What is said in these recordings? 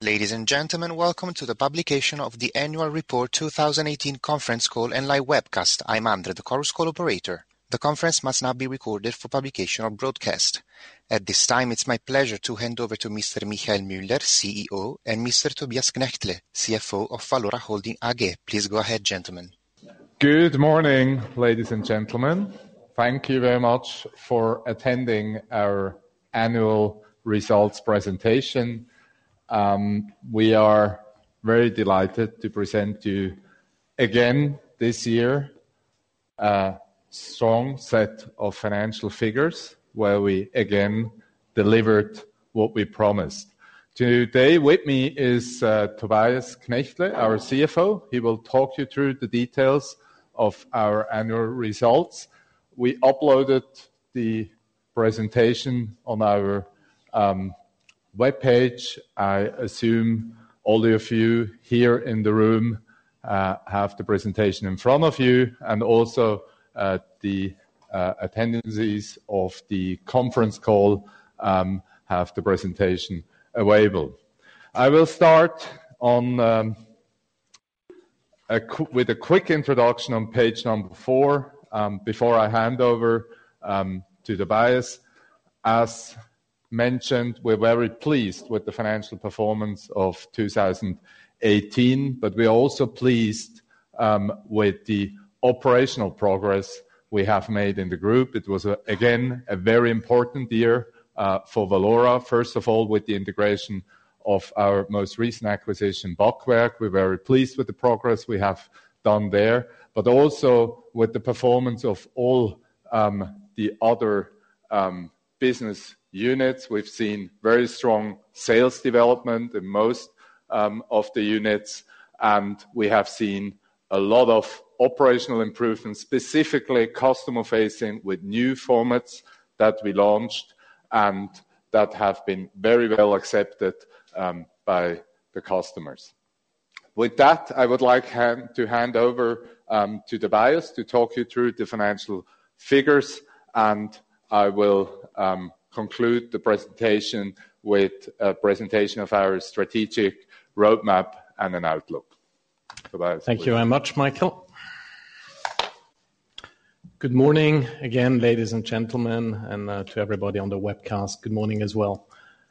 Ladies and gentlemen, welcome to the publication of the Annual Report 2018 conference call and live webcast. I'm Andre, the Chorus Call operator. The conference must not be recorded for publication or broadcast. At this time, it's my pleasure to hand over to Mr. Michael Müller, CEO, and Mr. Tobias Knechtle, CFO of Valora Holding AG. Please go ahead, gentlemen. Good morning, ladies and gentlemen. Thank you very much for attending our annual results presentation. We are very delighted to present you again this year a strong set of financial figures where we again delivered what we promised. Today with me is Tobias Knechtle, our CFO. He will talk you through the details of our annual results. We uploaded the presentation on our webpage. I assume all of you here in the room have the presentation in front of you, and also the attendees of the conference call have the presentation available. I will start on with a quick introduction on page number 4 before I hand over to Tobias. As mentioned, we're very pleased with the financial performance of 2018, but we're also pleased with the operational progress we have made in the group. It was, again, a very important year for Valora. First of all, with the integration of our most recent acquisition, Backwerk. We're very pleased with the progress we have done there, but also with the performance of all the other business units. We've seen very strong sales development in most of the units, and we have seen a lot of operational improvements, specifically customer-facing with new formats that we launched and that have been very well accepted by the customers. With that, I would like to hand over to Tobias to talk you through the financial figures, and I will conclude the presentation with a presentation of our strategic roadmap and an outlook. Tobias, Thank you very much, Michael. Good morning again, ladies and gentlemen, and to everybody on the webcast, good morning as well.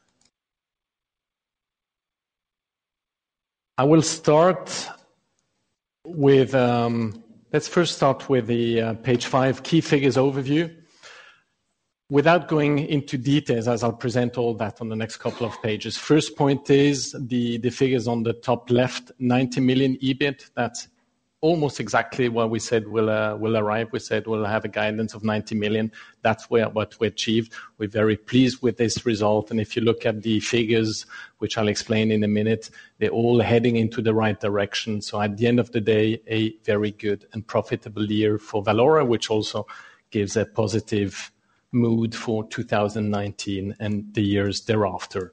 I will start with, let's first start with the page 5 key figures overview. Without going into details, as I'll present all that on the next couple of pages. First point is the figures on the top left, 90 million EBIT. That's almost exactly what we said will arrive. We said we'll have a guidance of 90 million. That's what we achieved. We're very pleased with this result. And if you look at the figures, which I'll explain in a minute, they're all heading into the right direction. So at the end of the day, a very good and profitable year for Valora, which also gives a positive mood for 2019 and the years thereafter.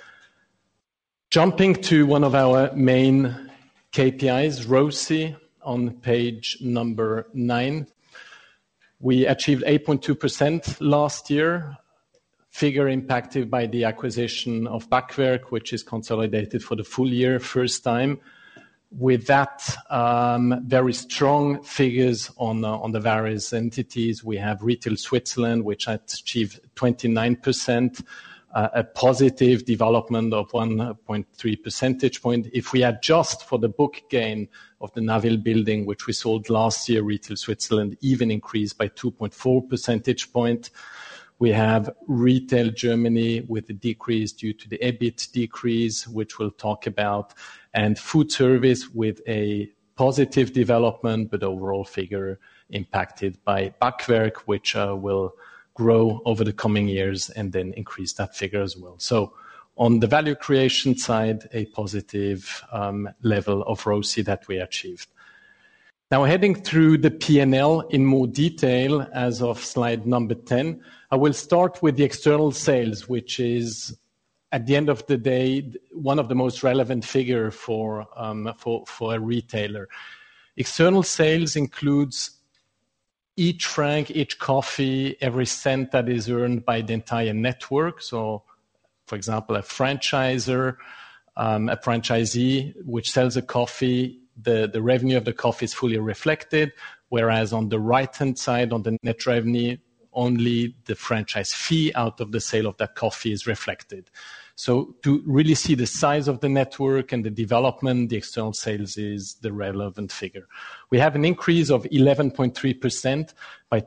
Jumping to one of our main KPIs, ROCE, on page number 9. We achieved 8.2% last year, figure impacted by the acquisition of Backwerk, which is consolidated for the full year, first time. With that, very strong figures on the various entities. We have Retail Switzerland, which achieved 29%, a positive development of 1.3 percentage point. If we adjust for the book gain of the Naville building, which we sold last year, Retail Switzerland even increased by 2.4 percentage point. We have Retail Germany with a decrease due to the EBIT decrease, which we'll talk about, and Food Service with a positive development, but overall figure impacted by Backwerk, which will grow over the coming years and then increase that figure as well. So on the value creation side, a positive level of ROCE that we achieved. Now, heading through the P&L in more detail as of slide number 10, I will start with the external sales, which is, at the end of the day, one of the most relevant figure for a retailer. External sales includes each franc, each coffee, every cent that is earned by the entire network. So, for example, a franchisor a franchisee which sells a coffee, the revenue of the coffee is fully reflected, whereas on the right-hand side, on the net revenue, only the franchise fee out of the sale of that coffee is reflected. So to really see the size of the network and the development, the external sales is the relevant figure. We have an increase of 11.3% by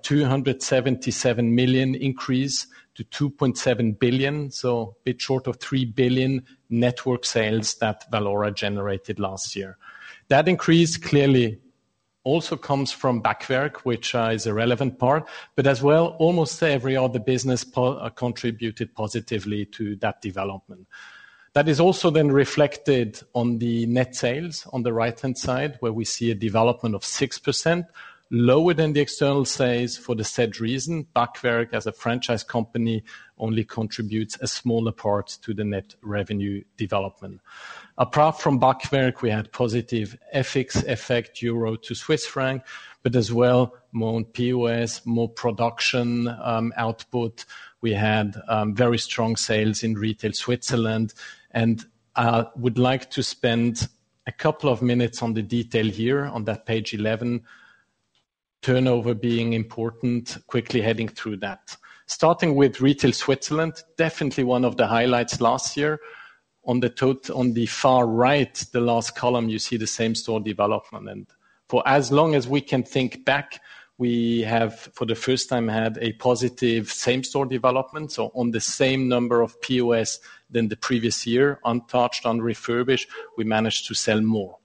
277 million increase to 2.7 billion, so a bit short of 3 billion network sales that Valora generated last year. That increase clearly also comes from Backwerk, which is a relevant part, but as well, almost every other business contributed positively to that development. That is also then reflected on the net sales on the right-hand side, where we see a development of 6%, lower than the external sales for the said reason. Backwerk, as a franchise company, only contributes a smaller part to the net revenue development. Apart from Backwerk, we had positive FX effect, euro to Swiss franc, but as well more on POS, more production output. We had very strong sales in retail Switzerland, and I would like to spend a couple of minutes on the detail here on that page 11, turnover being important, quickly heading through that. Starting with retail Switzerland, definitely one of the highlights last year. On the far right, the last column, you see the same store development. And for as long as we can think back, we have, for the first time, had a positive same store development. So on the same number of POS than the previous year, untouched, unrefurbished, we managed to sell more.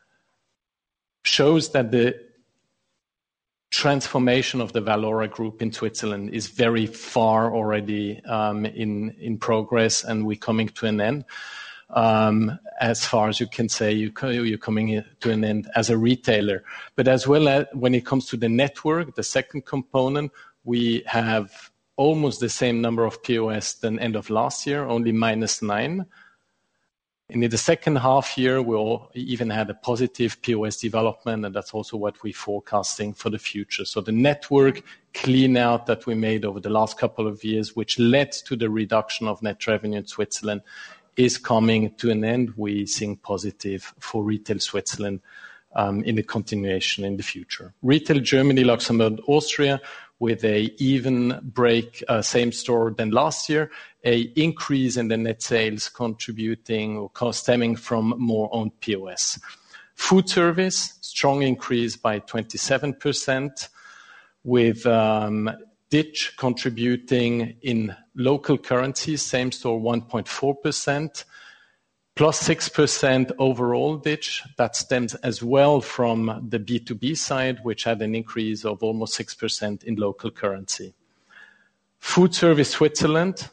Shows that the transformation of the Valora Group in Switzerland is very far already in progress, and we're coming to an end. As far as you can say, you're coming to an end as a retailer. But as well as when it comes to the network, the second component, we have almost the same number of POS than end of last year, only -9. And in the second half year, we even had a positive POS development, and that's also what we're forecasting for the future. So the network clean out that we made over the last couple of years, which led to the reduction of net revenue in Switzerland, is coming to an end. We're seeing positive for retail Switzerland in the continuation in the future. Retail Germany, Luxembourg, Austria, with a even break same store than last year, a increase in the net sales contributing or stemming from more owned POS. Food service, strong increase by 27%, with Ditch contributing in local currencies, same store 1.4%, plus 6% overall Ditch. That stems as well from the B2B side, which had an increase of almost 6% in local currency. Food service Switzerland,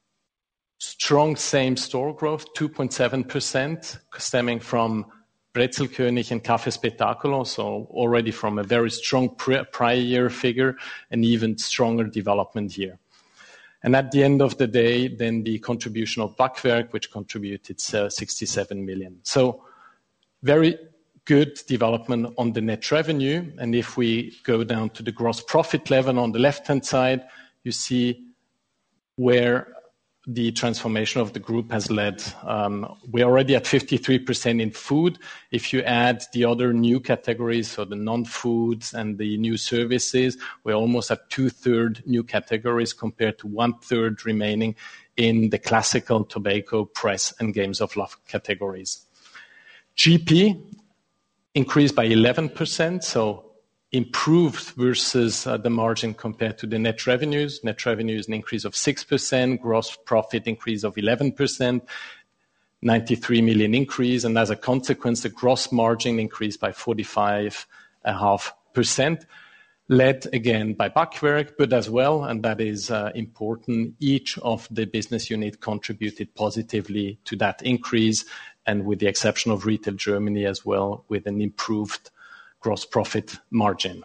strong same store growth, 2.7%, stemming from Brezelkönig and Café Spettacolo, so already from a very strong prior year figure, an even stronger development here. And at the end of the day, then the contribution of Backwerk, which contributed 67 million. So very good development on the net revenue. And if we go down to the gross profit level on the left-hand side, you see where the transformation of the group has led. We're already at 53% in food. If you add the other new categories, so the non-foods and the new services, we're almost at 2/3 new categories compared to 1/3 remaining in the classical tobacco, press, and games of love categories. GP increased by 11%, so improved versus the margin compared to the net revenues. Net revenue is an increase of 6%, gross profit increase of 11%, 93 million increase, and as a consequence, the gross margin increased by 45.5%, led again by Backwerk, but as well, and that is important, each of the business units contributed positively to that increase, and with the exception of Retail Germany as well, with an improved gross profit margin.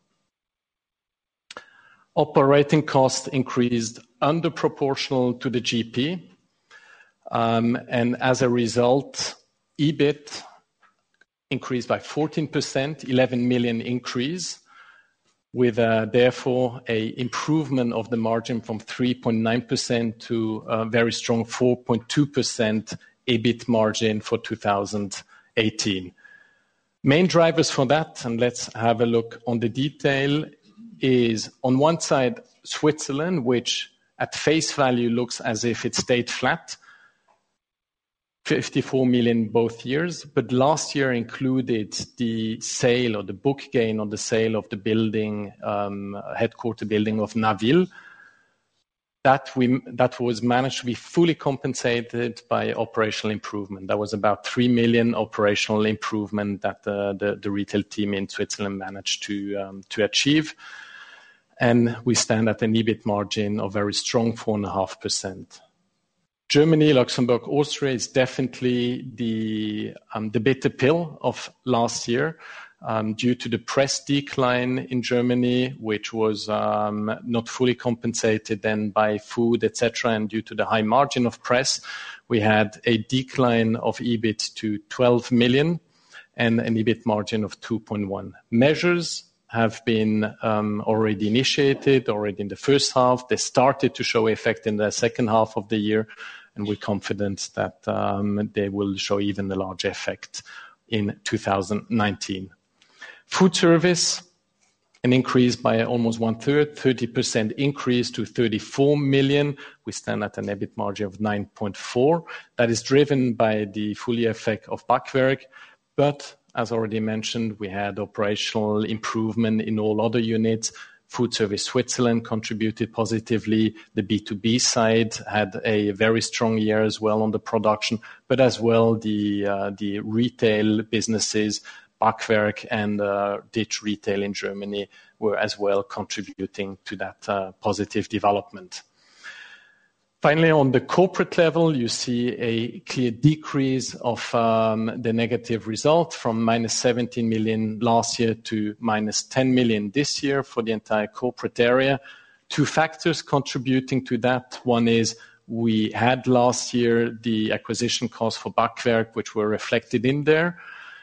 Operating costs increased under proportional to the GP, and as a result, EBIT increased by 14%, 11 million increase, with therefore a improvement of the margin from 3.9% to a very strong 4.2% EBIT margin for 2018. Main drivers for that, and let's have a look on the detail, is on one side Switzerland, which at face value looks as if it stayed flat, 54 million both years, but last year included the sale or the book gain on the sale of the building, headquarter building of Naville. That was managed to be fully compensated by operational improvement. That was about 3 million operational improvement that the retail team in Switzerland managed to achieve. And we stand at an EBIT margin of very strong 4.5%. Germany, Luxembourg, Austria is definitely the bitter pill of last year due to the press decline in Germany, which was not fully compensated then by food, etc. And due to the high margin of press, we had a decline of EBIT to 12 million and an EBIT margin of 2.1%. Measures have been already initiated already in the first half. They started to show effect in the second half of the year, and we're confident that they will show even a larger effect in 2019. Food service, an increase by almost 1/3, 30% increase to 34 million. We stand at an EBIT margin of 9.4%. That is driven by the full year effect of Backwerk, but as already mentioned, we had operational improvement in all other units. Food Service Switzerland contributed positively. The B2B side had a very strong year as well on the production, but as well the retail businesses, Backwerk and Ditch Retail in Germany, were as well contributing to that positive development. Finally, on the corporate level, you see a clear decrease of the negative result from minus 17 million last year to minus 10 million this year for the entire corporate area. Two factors contributing to that. One is we had last year the acquisition costs for Backwerk, which were reflected in there,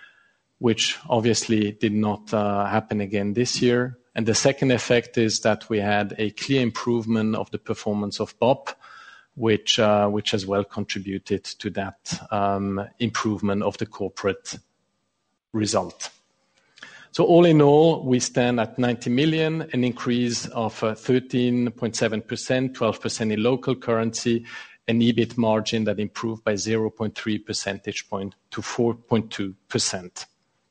which obviously did not happen again this year. And the second effect is that we had a clear improvement of the performance of Bob, which as well contributed to that improvement of the corporate result. So all in all, we stand at 90 million, an increase of 13.7%, 12% in local currency, an EBIT margin that improved by 0.3 percentage point to 4.2%.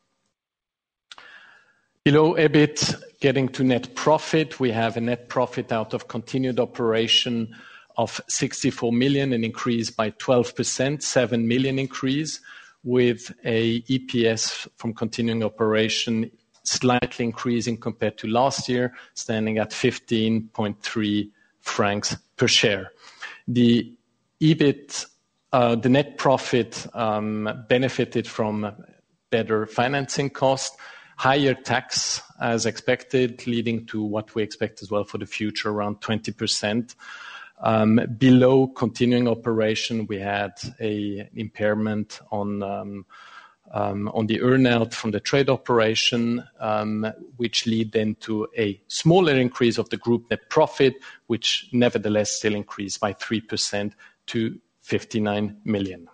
Below EBIT, getting to net profit, we have a net profit out of continued operation of 64 million, an increase by 12%, 7 million increase, with a EPS from continuing operation slightly increasing compared to last year, standing at 15.3 francs per share. The EBIT, the net profit benefited from better financing costs, higher tax as expected, leading to what we expect as well for the future, around 20%. Below continuing operation, we had an impairment on the earnout from the trade operation, which lead then to a smaller increase of the group net profit, which nevertheless still increased by 3% to 59 million.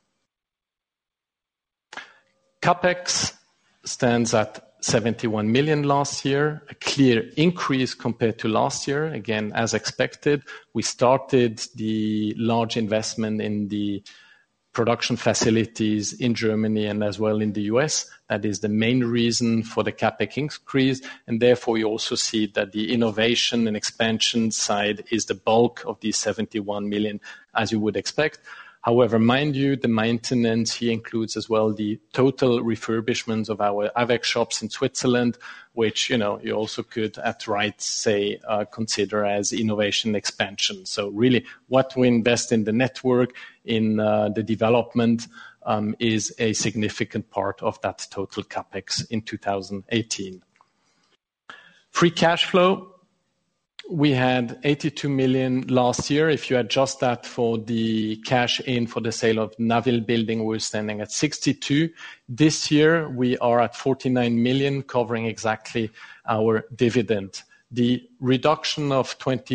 CapEx stands at 71 million last year, a clear increase compared to last year. Again, as expected, we started the large investment in the production facilities in Germany and as well in the US. That is the main reason for the CapEx increase, and therefore you also see that the innovation and expansion side is the bulk of these 71 million, as you would expect. However, mind you, the maintenance here includes as well the total refurbishments of our AVEC shops in Switzerland, which, you also could at right say consider as innovation expansion. So really what we invest in the network, in the development, is a significant part of that total CapEx in 2018. Free cash flow. We had 82 million last year. If you adjust that for the cash in for the sale of Naville building, we're standing at 62. This year, we are at 49 million, covering exactly our dividend. The reduction of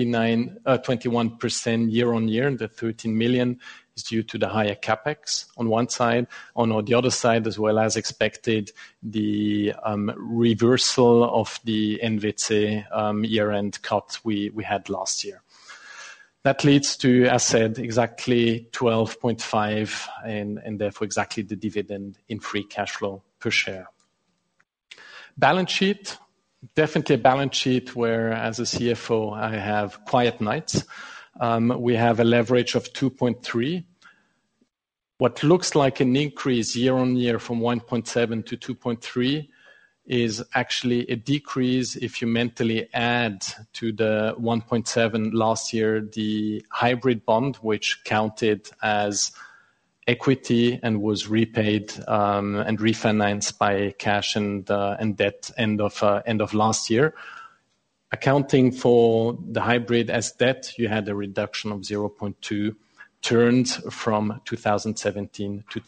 21% year-on-year, the 13 million, is due to the higher CapEx on one side. On the other side, as well as expected, the reversal of the NWC year-end cut we had last year. That leads to, as said, exactly 12.5 and therefore exactly the dividend in free cash flow per share. Balance sheet, definitely a balance sheet where, as a CFO, I have quiet nights. We have a leverage of 2.3. What looks like an increase year-on-year from 1.7 to 2.3 is actually a decrease if you mentally add to the 1.7 last year the hybrid bond, which counted as equity and was repaid and refinanced by cash and debt end of last year. Accounting for the hybrid as debt, you had a reduction of 0.2 turns from 2017 to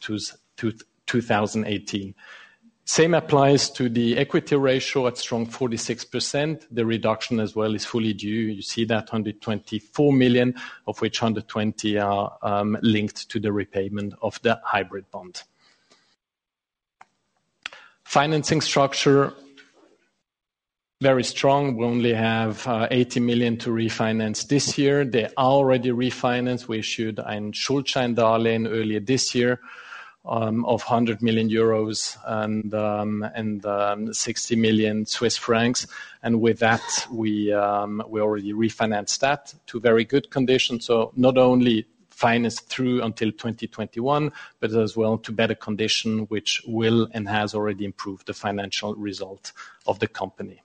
2018. Same applies to the equity ratio at strong 46%. The reduction as well is fully due. You see that 124 million, of which 120 are linked to the repayment of the hybrid bond. Financing structure, very strong. We only have 80 million to refinance this year. They are already refinanced. We issued ein Schuldscheindarlehen earlier this year of 100 million euros and 60 million Swiss francs. And with that, we already refinanced that to very good conditions. So not only financed through until 2021, but as well to better condition, which will and has already improved the financial result of the company.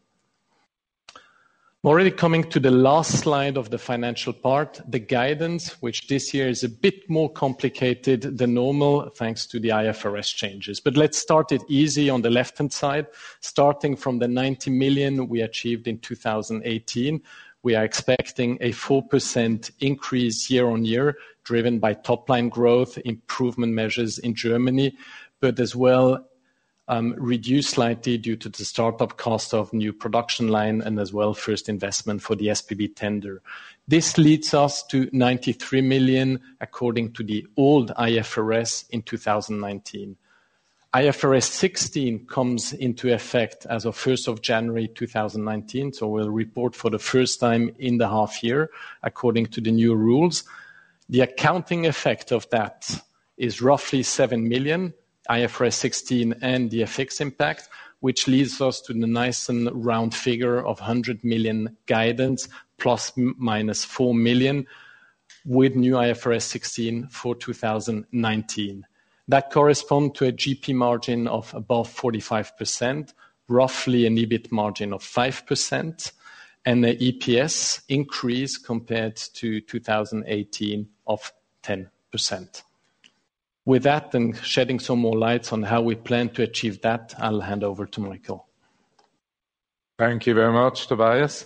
I'm already coming to the last slide of the financial part, the guidance, which this year is a bit more complicated than normal thanks to the IFRS changes. But let's start it easy on the left-hand side. Starting from the 90 million we achieved in 2018, we are expecting a 4% increase year-on-year, driven by top-line growth, improvement measures in Germany, but as well reduced slightly due to the startup cost of new production line and as well first investment for the SBB tender. This leads us to 93 million according to the old IFRS in 2019. IFRS 16 comes into effect as of 1st of January 2019, so we'll report for the first time in the half year according to the new rules. The accounting effect of that is roughly 7 million, IFRS 16 and the FX impact, which leads us to the nice and round figure of 100 million guidance plus minus 4 million with new IFRS 16 for 2019. That corresponds to a GP margin of above 45%, roughly an EBIT margin of 5%, and an EPS increase compared to 2018 of 10%. With that, and shedding some more lights on how we plan to achieve that, I'll hand over to Michael. Thank you very much, Tobias.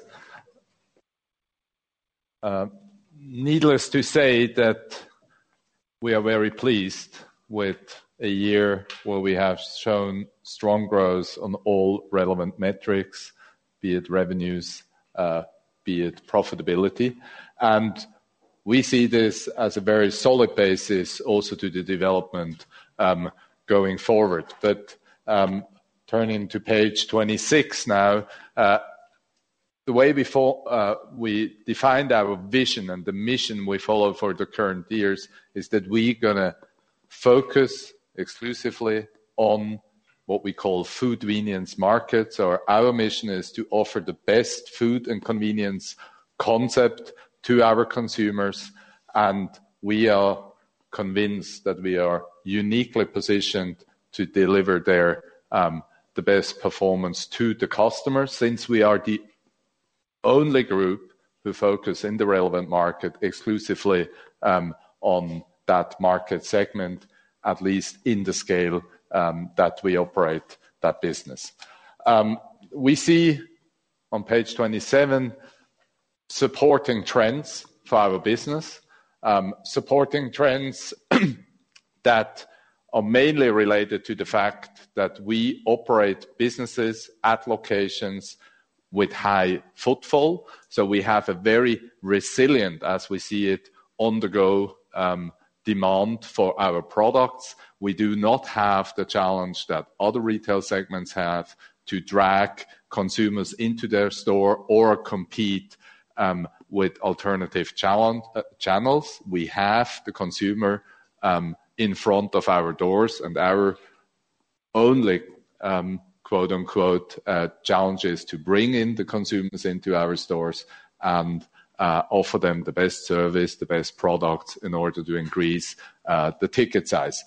Needless to say that we are very pleased with a year where we have shown strong growth on all relevant metrics, be it revenues, be it profitability. And we see this as a very solid basis also to the development going forward. But turning to page 26 now, the way before we defined our vision and the mission we follow for the current years is that we're going to focus exclusively on what we call food convenience markets. Or our mission is to offer the best food and convenience concept to our consumers, and we are convinced that we are uniquely positioned to deliver there the best performance to the customers, since we are the only group who focus in the relevant market exclusively on that market segment, at least in the scale that we operate that business. We see on page 27 supporting trends for our business, supporting trends that are mainly related to the fact that we operate businesses at locations with high footfall. So we have a very resilient, as we see it, on-the-go demand for our products. We do not have the challenge that other retail segments have to drag consumers into their store or compete with alternative channels. We have the consumer in front of our doors, and our only quote unquote challenge is to bring in the consumers into our stores and offer them the best service, the best products in order to increase the ticket size.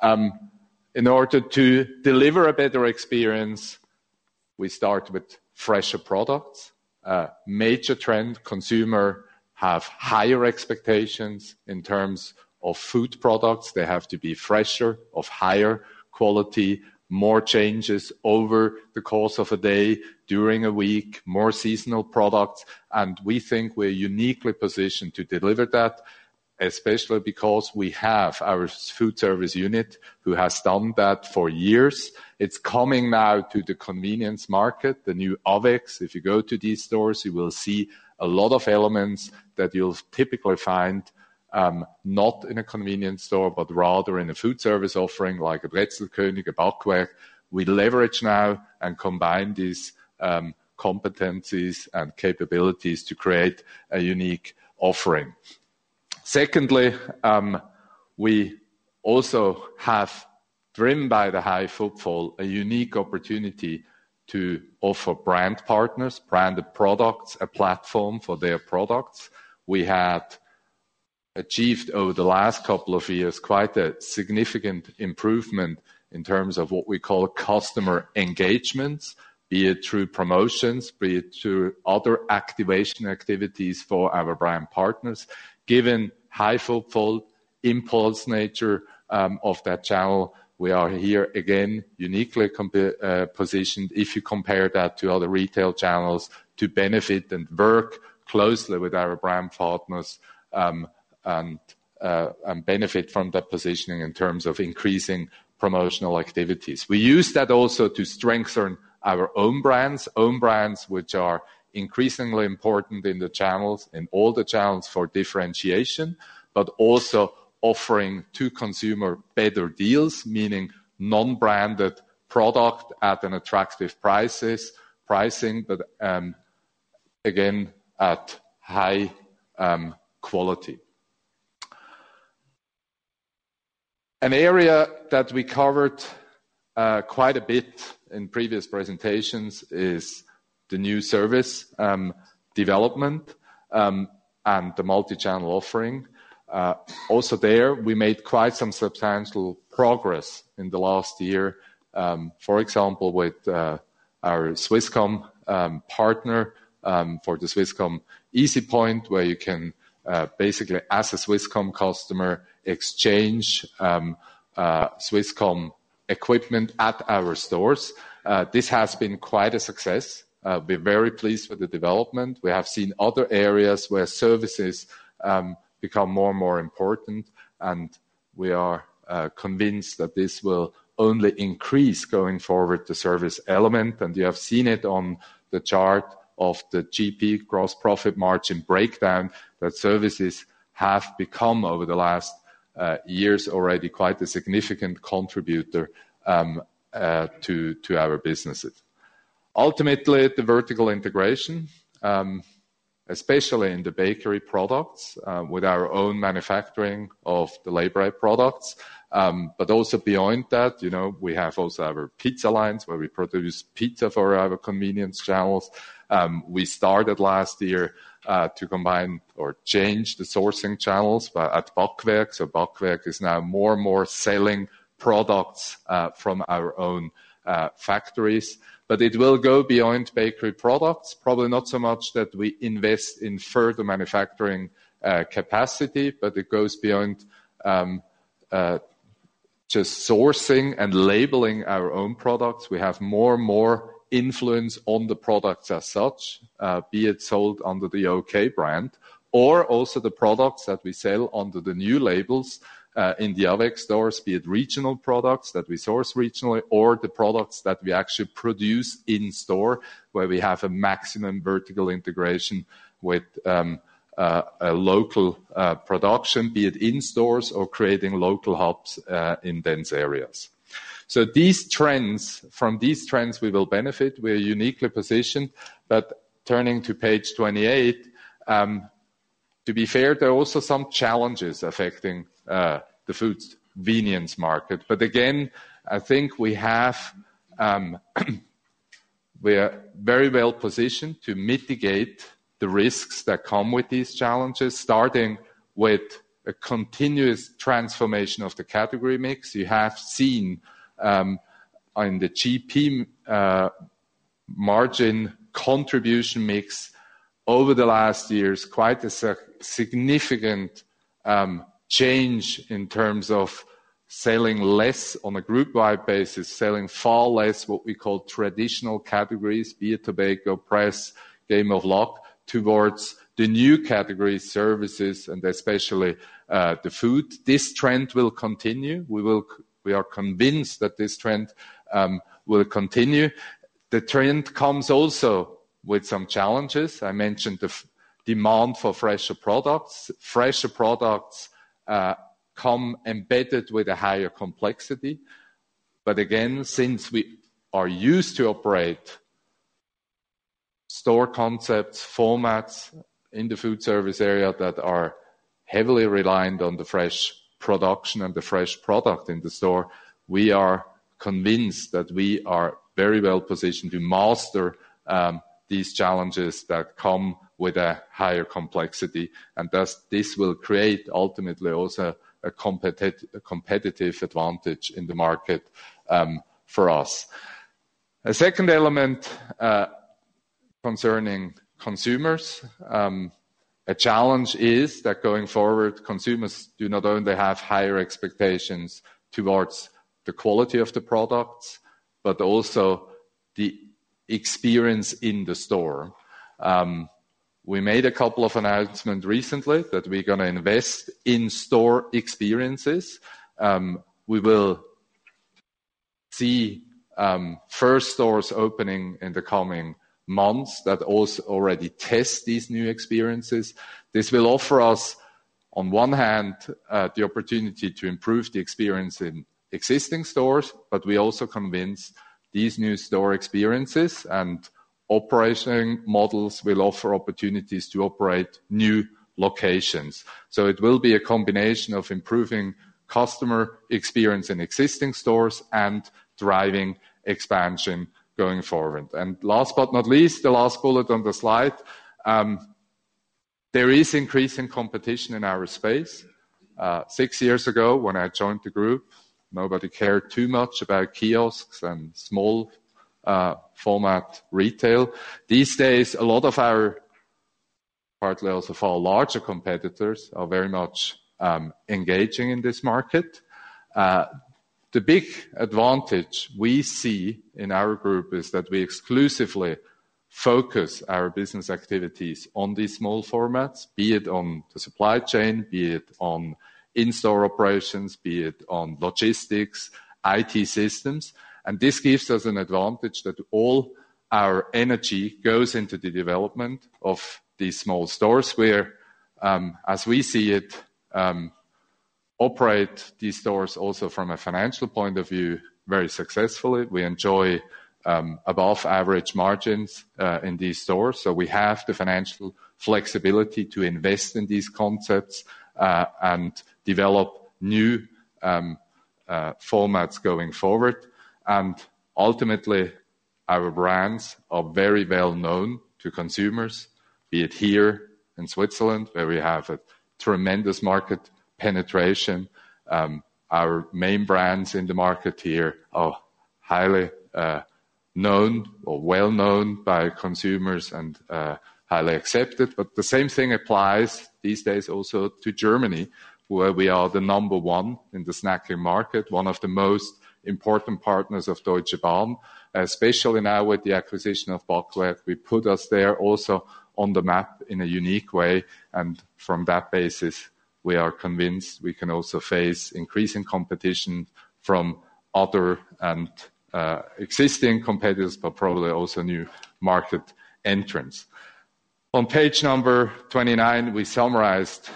In order to deliver a better experience, we start with fresher products. Major trend, consumer have higher expectations in terms of food products. They have to be fresher, of higher quality, more changes over the course of a day, during a week, more seasonal products. And we think we're uniquely positioned to deliver that, especially because we have our food service unit who has done that for years. It's coming now to the convenience market, the new Avex. If you go to these stores, you will see a lot of elements that you'll typically find not in a convenience store, but rather in a food service offering like a Brezelkönig, a Backwerk. We leverage now and combine these competencies and capabilities to create a unique offering. Secondly, we also have, driven by the high footfall, a unique opportunity to offer brand partners, branded products, a platform for their products. We had achieved over the last couple of years quite a significant improvement in terms of what we call customer engagements, be it through promotions, be it through other activation activities for our brand partners. Given high footfall, impulse nature of that channel, we are here again uniquely positioned, if you compare that to other retail channels, to benefit and work closely with our brand partners and benefit from that positioning in terms of increasing promotional activities. We use that also to strengthen our own brands which are increasingly important in the channels, in all the channels for differentiation, but also offering to consumer better deals, meaning non-branded product at an attractive pricing, but again at high quality. An area that we covered quite a bit in previous presentations is the new service development and the multi-channel offering. Also there, we made quite some substantial progress in the last year. For example, with our Swisscom partner for the Swisscom EasyPoint, where you can basically, as a Swisscom customer, exchange Swisscom equipment at our stores. This has been quite a success. We're very pleased with the development. We have seen other areas where services become more and more important, and we are convinced that this will only increase going forward, the service element. And you have seen it on the chart of the GP, gross profit margin breakdown, that services have become over the last years already quite a significant contributor to our businesses. Ultimately, the vertical integration, especially in the bakery products, with our own manufacturing of the lay-bread products, but also beyond that, we have also our pizza lines where we produce pizza for our convenience channels. We started last year to combine or change the sourcing channels at Backwerk. So Backwerk is now more and more selling products from our own factories. But it will go beyond bakery products, probably not so much that we invest in further manufacturing capacity, but it goes beyond just sourcing and labeling our own products. We have more and more influence on the products as such, be it sold under the OK brand or also the products that we sell under the new labels in the Avec stores, be it regional products that we source regionally, or the products that we actually produce in store, where we have a maximum vertical integration with a local production, be it in stores or creating local hubs in dense areas. So from these trends we will benefit. We're uniquely positioned, but turning to page 28, to be fair, there are also some challenges affecting the food convenience market. But again, I think we are very well positioned to mitigate the risks that come with these challenges, starting with a continuous transformation of the category mix. You have seen in the GP margin contribution mix over the last years, quite a significant change in terms of selling less on a group-wide basis, selling far less what we call traditional categories, be it tobacco, press, game of luck, towards the new categories, services, and especially the food. This trend will continue. We are convinced that this trend will continue. The trend comes also with some challenges. I mentioned the demand for fresher products. Fresher products come embedded with a higher complexity. But again, since we are used to operate store concepts, formats in the food service area that are heavily reliant on the fresh production and the fresh product in the store, we are convinced that we are very well positioned to master these challenges that come with a higher complexity, and thus this will create ultimately also a competitive advantage in the market for us. A second element concerning consumers, a challenge is that going forward, consumers do not only have higher expectations towards the quality of the products, but also the experience in the store. We made a couple of announcements recently that we're going to invest in store experiences. We will see first stores opening in the coming months that also already test these new experiences. This will offer us, on one hand, the opportunity to improve the experience in existing stores, but we also convince these new store experiences and operating models will offer opportunities to operate new locations. So it will be a combination of improving customer experience in existing stores and driving expansion going forward. And last but not least, the last bullet on the slide, there is increasing competition in our space. 6 years ago, when I joined the group, nobody cared too much about kiosks and small format retail. These days, a lot of our, partly also far larger competitors, are very much engaging in this market. The big advantage we see in our group is that we exclusively focus our business activities on these small formats, be it on the supply chain, be it on in-store operations, be it on logistics, IT systems. And this gives us an advantage that all our energy goes into the development of these small stores where, as we see it, operate these stores also from a financial point of view very successfully. We enjoy above average margins in these stores. So we have the financial flexibility to invest in these concepts and develop new formats going forward. And ultimately, our brands are very well known to consumers, be it here in Switzerland, where we have a tremendous market penetration. Our main brands in the market here are highly known or well known by consumers and highly accepted. But the same thing applies these days also to Germany, where we are the number one in the snacking market, one of the most important partners of Deutsche Bahn, especially now with the acquisition of Baukwerk. We put us there also on the map in a unique way. And from that basis, we are convinced we can also face increasing competition from other and existing competitors, but probably also new market entrants. On page number 29, we summarized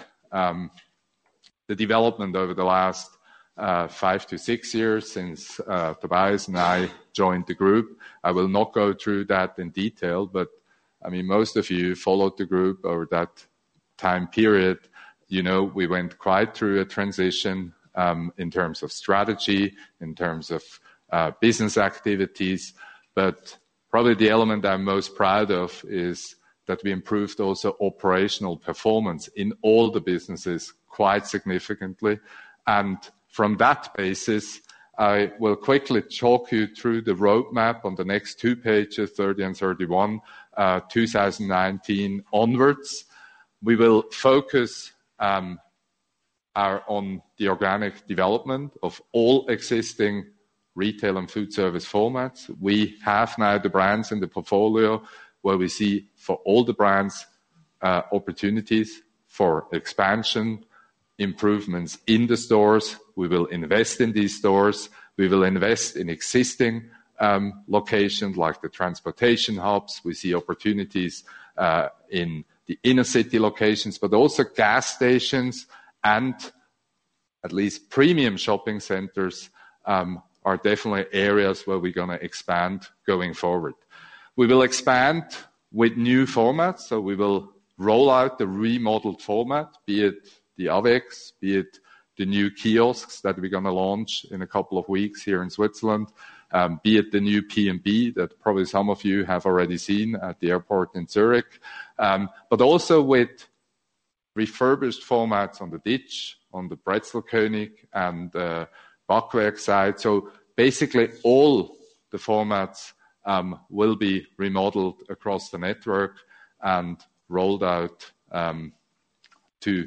the development over the last 5 to 6 years since Tobias and I joined the group. I will not go through that in detail, but I mean, most of you followed the group over that time period. You know, we went quite through a transition in terms of strategy, in terms of business activities, but probably the element I'm most proud of is that we improved also operational performance in all the businesses quite significantly. And from that basis, I will quickly talk you through the roadmap on the next 2 pages, 30 and 31, 2019 onwards. We will focus on the organic development of all existing retail and food service formats. We have now the brands in the portfolio where we see for all the brands opportunities for expansion, improvements in the stores. We will invest in these stores. We will invest in existing locations like the transportation hubs. We see opportunities in the inner city locations, but also gas stations and at least premium shopping centers are definitely areas where we're going to expand going forward. We will expand with new formats, so we will roll out the remodeled format, be it the AVEX, be it the new kiosks that we're going to launch in a couple of weeks here in Switzerland, be it the new P&B that probably some of you have already seen at the airport in Zurich, but also with refurbished formats on the Ditch, on the Brezelkönig and Backwerk side. So basically all the formats will be remodeled across the network and rolled out to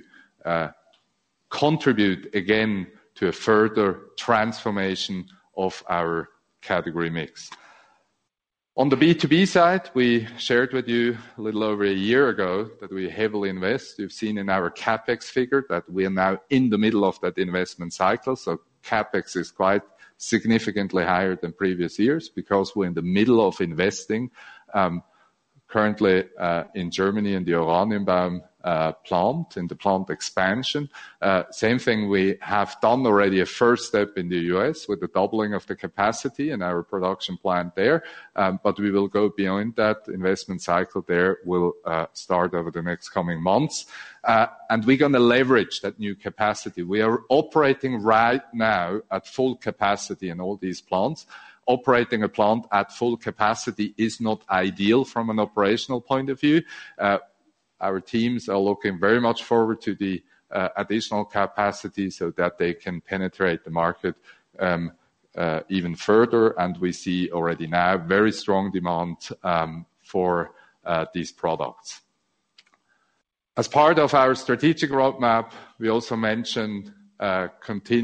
contribute again to a further transformation of our category mix. On the B2B side, we shared with you a little over a year ago that we heavily invest. You've seen in our CapEx figure that we are now in the middle of that investment cycle. So CapEx is quite significantly higher than previous years because we're in the middle of investing currently in Germany in the Oranienbaum plant, in the plant expansion. Same thing, we have done already a first step in the US with the doubling of the capacity in our production plant there, but we will go beyond that. Investment cycle there will start over the next coming months. And we're going to leverage that new capacity. We are operating right now at full capacity in all these plants. Operating a plant at full capacity is not ideal from an operational point of view. Our teams are looking very much forward to the additional capacity so that they can penetrate the market even further. And we see already now very strong demand for these products. As part of our strategic roadmap, we also mentioned that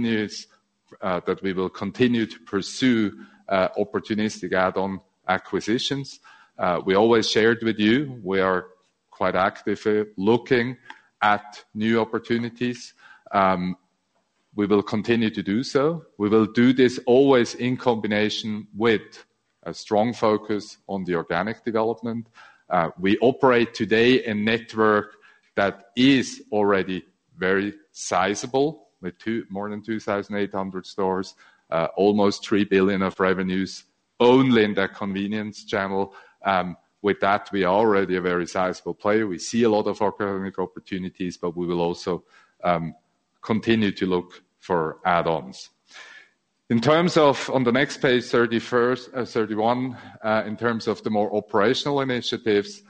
we will continue to pursue opportunistic add-on acquisitions. We always shared with you, we are quite actively looking at new opportunities. We will continue to do so. We will do this always in combination with a strong focus on the organic development. We operate today a network that is already very sizable with more than 2,800 stores, almost 3 billion of revenues only in that convenience channel. With that, we are already a very sizable player. We see a lot of organic opportunities, but we will also continue to look for add-ons. In terms of, on the next page, 31, in terms of the more operational initiatives,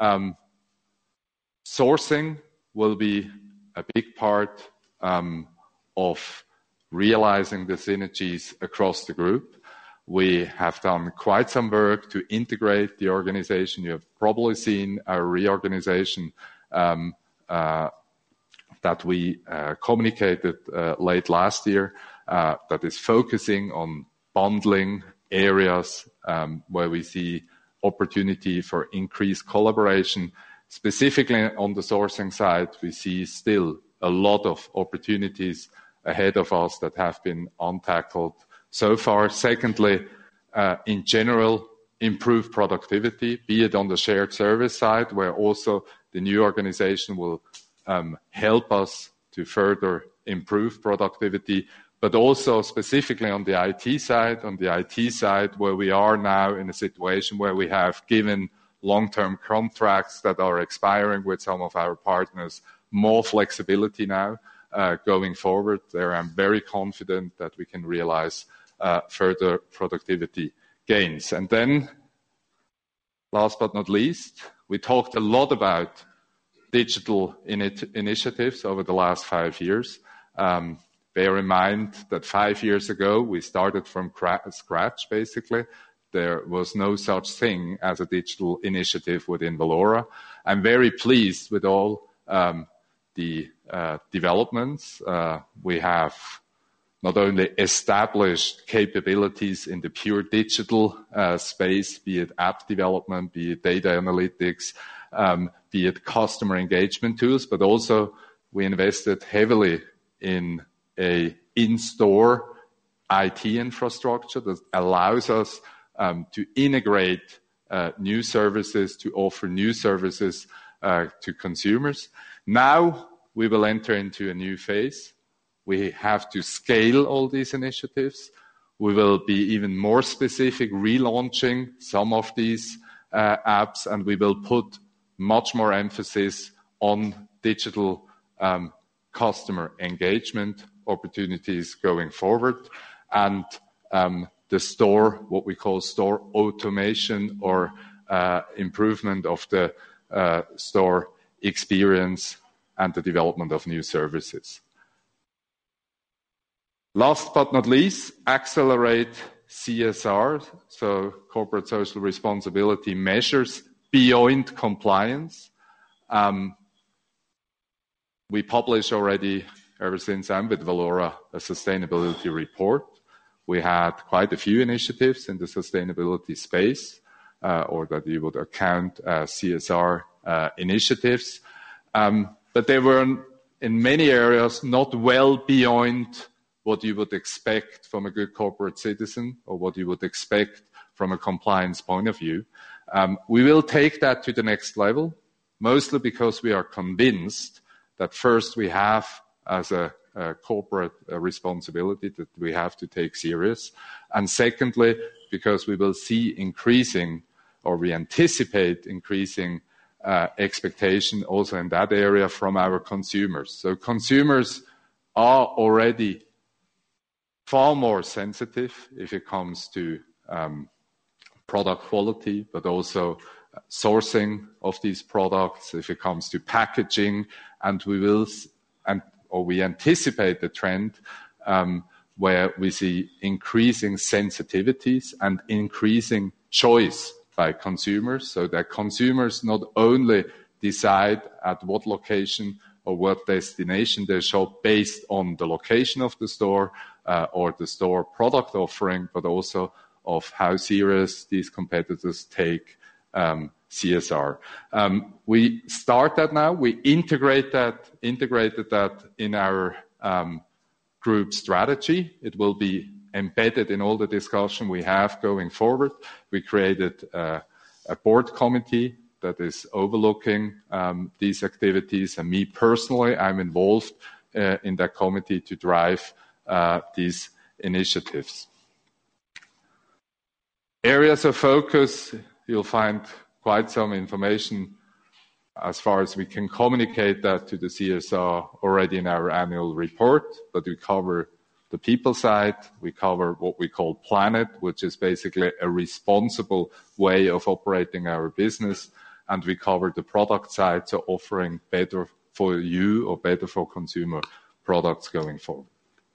sourcing will be a big part of realizing the synergies across the group. We have done quite some work to integrate the organization. You have probably seen our reorganization that we communicated late last year that is focusing on bundling areas where we see opportunity for increased collaboration. specifically on the sourcing side, we see still a lot of opportunities ahead of us that have been untackled so far. Secondly, in general, improve productivity, be it on the shared service side, where also the new organization will help us to further improve productivity, but also specifically on the IT side, where we are now in a situation where we have given long-term contracts that are expiring with some of our partners more flexibility now going forward. There, I'm very confident that we can realize further productivity gains. And then, last but not least, we talked a lot about digital initiatives over the last 5 years. Bear in mind that 5 years ago, we started from scratch, basically. There was no such thing as a digital initiative within Valora. I'm very pleased with all the developments. We have not only established capabilities in the pure digital space, be it app development, be it data analytics, be it customer engagement tools, but also we invested heavily in a in-store IT infrastructure that allows us to integrate new services, to offer new services to consumers. Now we will enter into a new phase. We have to scale all these initiatives. We will be even more specific, relaunching some of these apps, and we will put much more emphasis on digital customer engagement opportunities going forward, and the store, what we call store automation or improvement of the store experience and the development of new services. Last but not least, accelerate CSR, so corporate social responsibility measures beyond compliance. We publish already, ever since I'm with Valora, a sustainability report. We had quite a few initiatives in the sustainability space, or that you would account as CSR initiatives. But they were in many areas not well beyond what you would expect from a good corporate citizen or what you would expect from a compliance point of view. We will take that to the next level, mostly because we are convinced that first we have as a corporate responsibility that we have to take serious. And secondly, because we will see increasing, or we anticipate increasing expectation also in that area from our consumers. So consumers are already far more sensitive if it comes to product quality, but also sourcing of these products, if it comes to packaging, and we anticipate the trend where we see increasing sensitivities and increasing choice by consumers, so that consumers not only decide at what location or what destination they shop based on the location of the store or the store product offering, but also of how serious these competitors take CSR. We start that now. We integrated that in our group strategy. It will be embedded in all the discussion we have going forward. We created a board committee that is overlooking these activities, and me personally, I'm involved in that committee to drive these initiatives. Areas of focus, you'll find quite some information as far as we can communicate that to the CSR already in our annual report, but we cover the people side, we cover what we call Planet, which is basically a responsible way of operating our business, and we cover the product side, so offering better for you or better for consumer products going forward.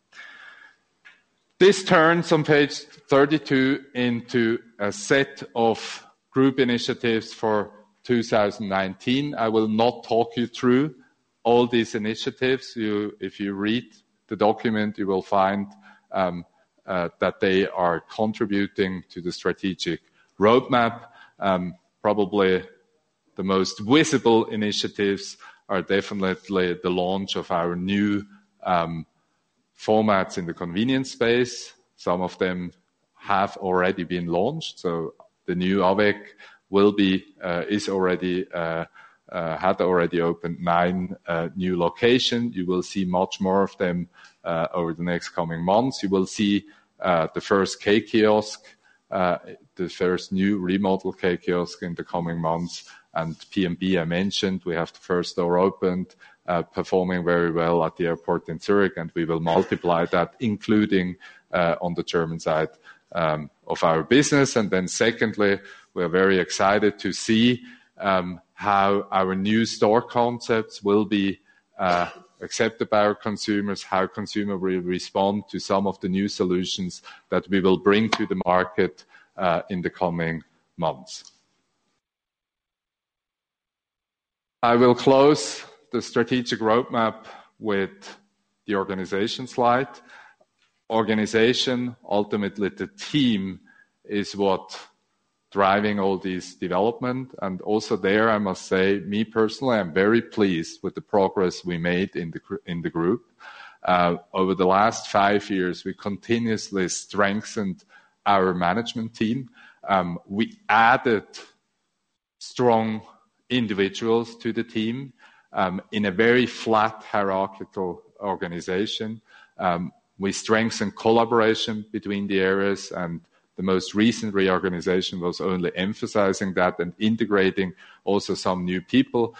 This turns on page 32 into a set of group initiatives for 2019. I will not talk you through all these initiatives. If you read the document, you will find that they are contributing to the strategic roadmap. Probably the most visible initiatives are definitely the launch of our new formats in the convenience space. Some of them have already been launched. So the new AVEC had already opened 9 new locations. You will see much more of them over the next coming months. You will see the first K-kiosk, the first new remodel K-kiosk in the coming months. And P&B, I mentioned, we have the first store opened, performing very well at the airport in Zurich, and we will multiply that, including on the German side of our business. And then secondly, we're very excited to see how our new store concepts will be accepted by our consumers, how consumer will respond to some of the new solutions that we will bring to the market in the coming months. I will close the strategic roadmap with the organization slide. Organization, ultimately the team, is what driving all these development. And also there, I must say, me personally, I'm very pleased with the progress we made in the group. Over the last 5 years, we continuously strengthened our management team. We added strong individuals to the team in a very flat hierarchical organization. We strengthened collaboration between the areas, and the most recent reorganization was only emphasizing that and integrating also some new people.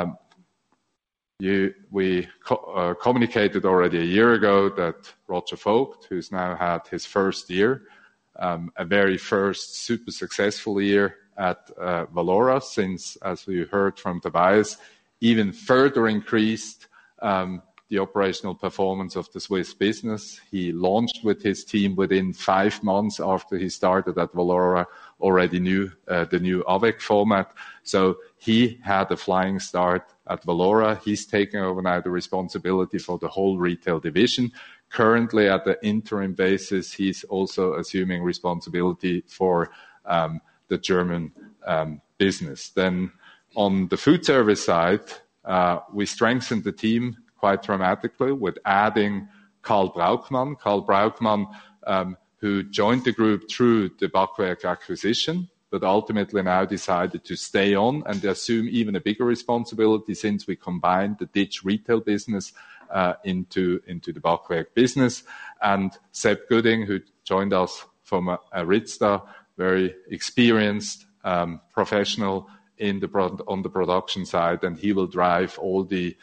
We communicated already a year ago that Roger Vogt, who's now had his first year, a very first super successful year at Valora, since, as we heard from Tobias, even further increased the operational performance of the Swiss business. He launched with his team within 5 months after he started at Valora already knew the new AVEC format. So he had a flying start at Valora. He's taking over now the responsibility for the whole retail division. Currently, at the interim basis, he's also assuming responsibility for the German business. Then on the food service side, we strengthened the team quite dramatically with adding Karl Braukmann. Karl Braukmann, who joined the group through the Backwerk acquisition, but ultimately now decided to stay on and assume even a bigger responsibility since we combined the Ditch retail business into the Backwerk business. And Sepp Gooding, who joined us from Aryzta, very experienced professional on the production side, and he will drive all the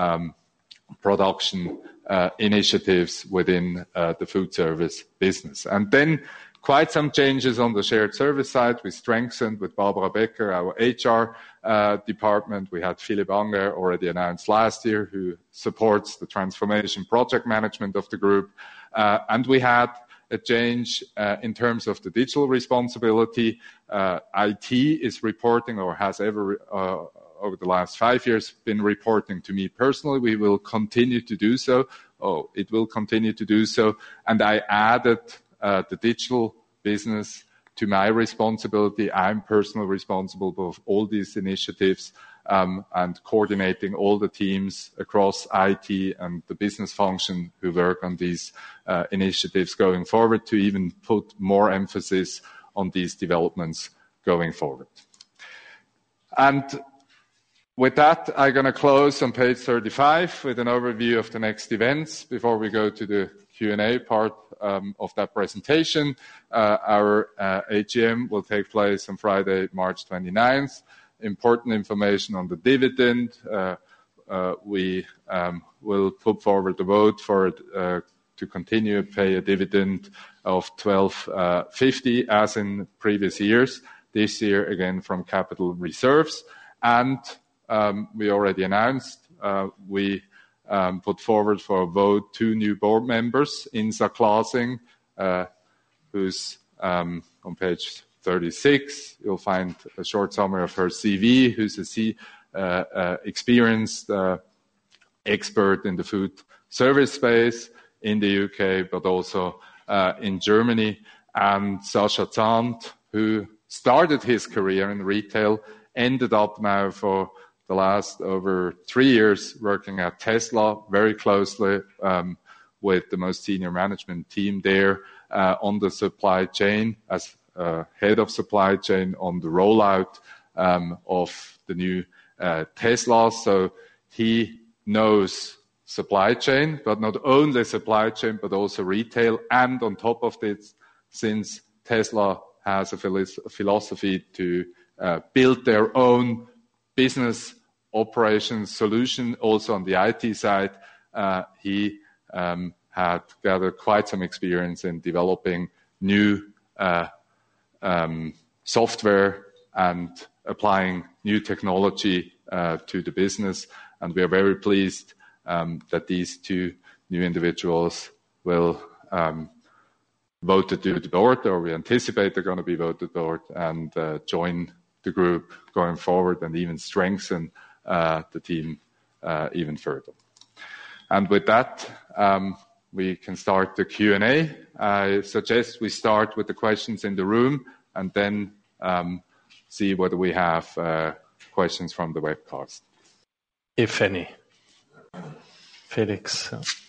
production initiatives within the food service business. And then quite some changes on the shared service side. We strengthened with Barbara Becker, our HR department. We had Philipp Anger, already announced last year, who supports the transformation project management of the group. And we had a change in terms of the digital responsibility. IT is reporting, or has ever over the last 5 years been reporting to me personally. We will continue to do so. It will continue to do so. And I added the digital business to my responsibility. I'm personally responsible for all these initiatives and coordinating all the teams across IT and the business function who work on these initiatives going forward, to even put more emphasis on these developments going forward. And with that, I'm going to close on page 35 with an overview of the next events before we go to the Q&A part of that presentation. Our AGM will take place on Friday, March 29th. Important information on the dividend. We will put forward the vote for to continue to pay a dividend of 12.50 as in previous years. This year, again, from capital reserves. And we already announced we put forward for a vote 2 new board members, Insa Klasing, who's on page 36. You'll find a short summary of her CV, who's a experienced expert in the food service space in the UK, but also in Germany. And Sascha Zandt, who started his career in retail ended up now for the last over 3 years working at Tesla very closely with the most senior management team there on the supply chain as head of supply chain on the rollout of the new Tesla. So he knows supply chain, but not only supply chain, but also retail. And on top of this, since Tesla has a philosophy to build their own business operations solution, also on the IT side, he had gathered quite some experience in developing new software and applying new technology to the business. And we are very pleased that these two new individuals will voted to the board, or we anticipate they're going to be voted board, and join the group going forward and even strengthen the team even further. And with that, we can start the Q&A. I suggest we start with the questions in the room and then see whether we have questions from the webcast. If any. Felix.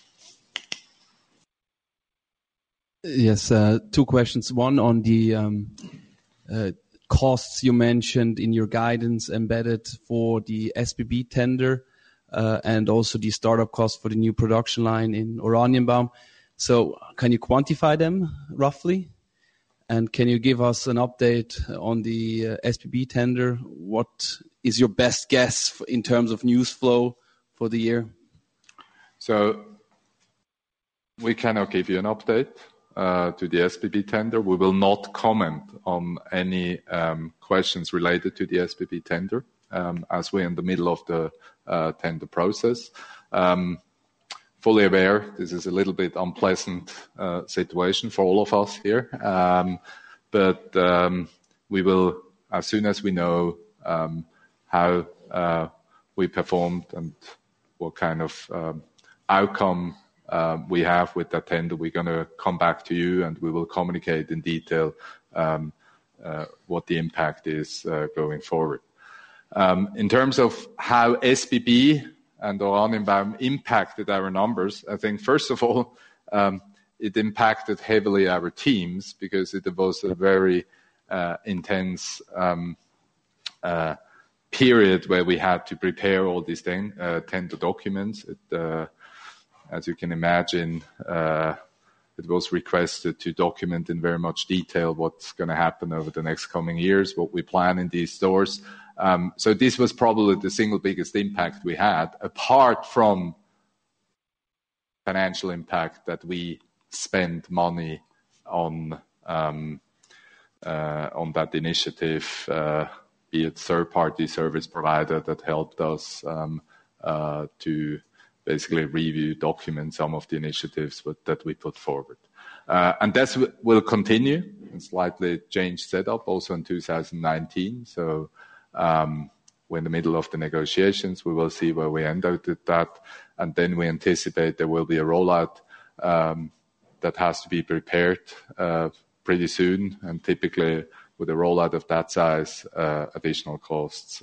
Yes, two questions. One on the costs you mentioned in your guidance embedded for the SBB tender, and also the startup cost for the new production line in Oranienbaum. So can you quantify them roughly? And can you give us an update on the SBB tender? What is your best guess in terms of news flow for the year? So we cannot give you an update to the SBB tender. We will not comment on any questions related to the SBB tender, as we're in the middle of the tender process. Fully aware this is a little bit unpleasant situation for all of us here, but we will, as soon as we know how we performed and what kind of outcome we have with that tender, we're going to come back to you and we will communicate in detail what the impact is going forward. In terms of how SBB and Oranienbaum impacted our numbers, I think first of all, it impacted heavily our teams because it was a very intense period where we had to prepare all these tender documents. As you can imagine, it was requested to document in very much detail what's going to happen over the next coming years, what we plan in these stores. So this was probably the single biggest impact we had, apart from financial impact that we spent money on that initiative, be it third-party service provider that helped us to basically review, document some of the initiatives that we put forward. And this will continue in slightly changed setup also in 2019. So we're in the middle of the negotiations. We will see where we end out with that. And then we anticipate there will be a rollout that has to be prepared pretty soon. And typically with a rollout of that size, additional costs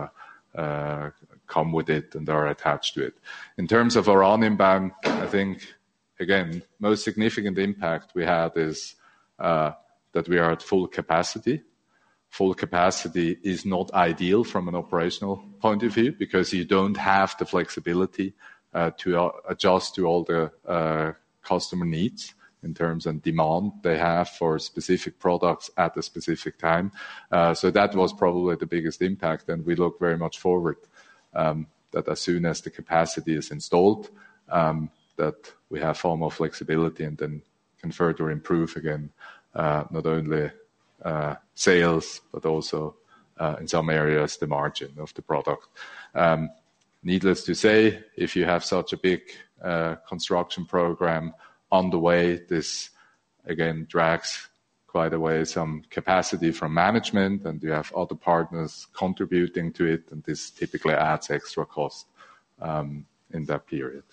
come with it and are attached to it. In terms of Oranienbaum, I think, again, most significant impact we had is that we are at full capacity. Full capacity is not ideal from an operational point of view because you don't have the flexibility to adjust to all the customer needs in terms of demand they have for specific products at a specific time. So that was probably the biggest impact, and we look very much forward that as soon as the capacity is installed, that we have far more flexibility and then can further improve again, not only sales, but also in some areas the margin of the product. Needless to say, if you have such a big construction program on the way, this again drags quite away some capacity from management, and you have other partners contributing to it, and this typically adds extra cost in that period.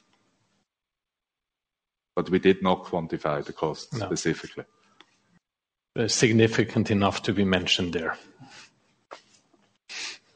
But we did not quantify the cost specifically. Significant enough to be mentioned there.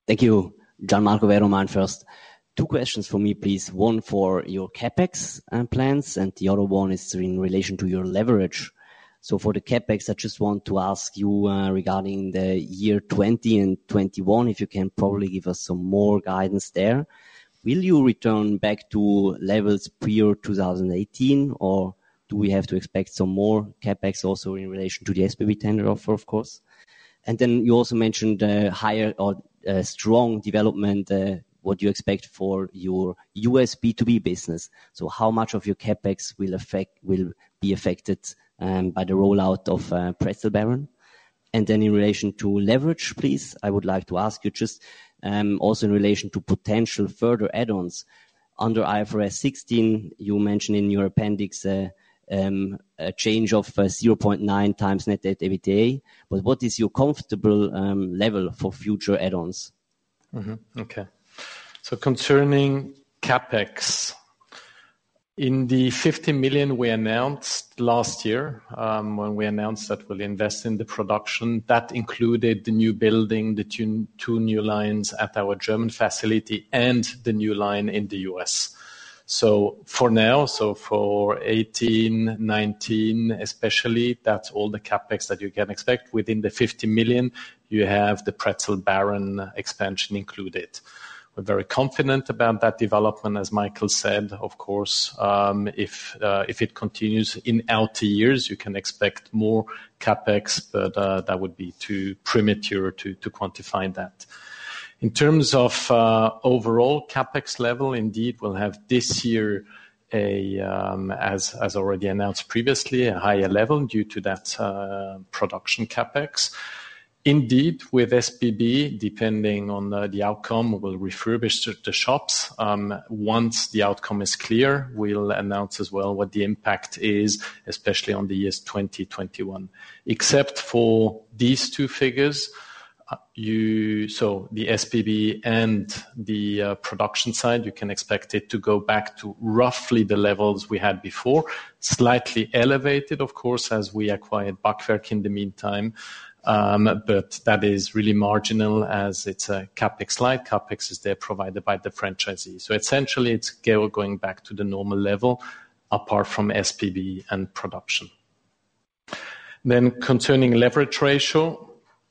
Thank you. Gianmarco Vero, MainFirst. Two questions for me, please. One for your CapEx plans, and the other one is in relation to your leverage. So for the CapEx, I just want to ask you regarding the year 20 and 21, if you can probably give us some more guidance there. Will you return back to levels prior 2018, or do we have to expect some more CapEx also in relation to the SBB tender offer, of course? And then you also mentioned higher or strong development, what you expect for your US B2B business. So how much of your CapEx will be affected by the rollout of Pretzelbaren? And then in relation to leverage, please, I would like to ask you just also in relation to potential further add-ons. Under IFRS 16, you mentioned in your appendix a change of 0.9 times net debt EBITDA. But what is your comfortable level for future add-ons? Mm-hmm. Okay. So concerning CapEx, in the 50 million we announced last year, when we announced that we'll invest in the production, that included the new building, the two new lines at our German facility, and the new line in the US. So for now, so for 18, 19 especially, that's all the CapEx that you can expect. Within the 50 million, you have the Pretzelbaren expansion included. We're very confident about that development, as Michael said. Of course, if it continues in outer years, you can expect more CapEx, but that would be too premature to quantify that. In terms of overall CapEx level, indeed, we'll have this year as already announced previously, a higher level due to that production CapEx. Indeed, with SBB, depending on the outcome, we'll refurbish the shops. Once the outcome is clear, we'll announce as well what the impact is, especially on the years 2021. Except for these two figures, so the SBB and the production side, you can expect it to go back to roughly the levels we had before, slightly elevated, of course, as we acquired Backwerk in the meantime. But that is really marginal as it's a CapEx light. CapEx is there provided by the franchisee. So essentially, it's going back to the normal level, apart from SPB and production. Then concerning leverage ratio,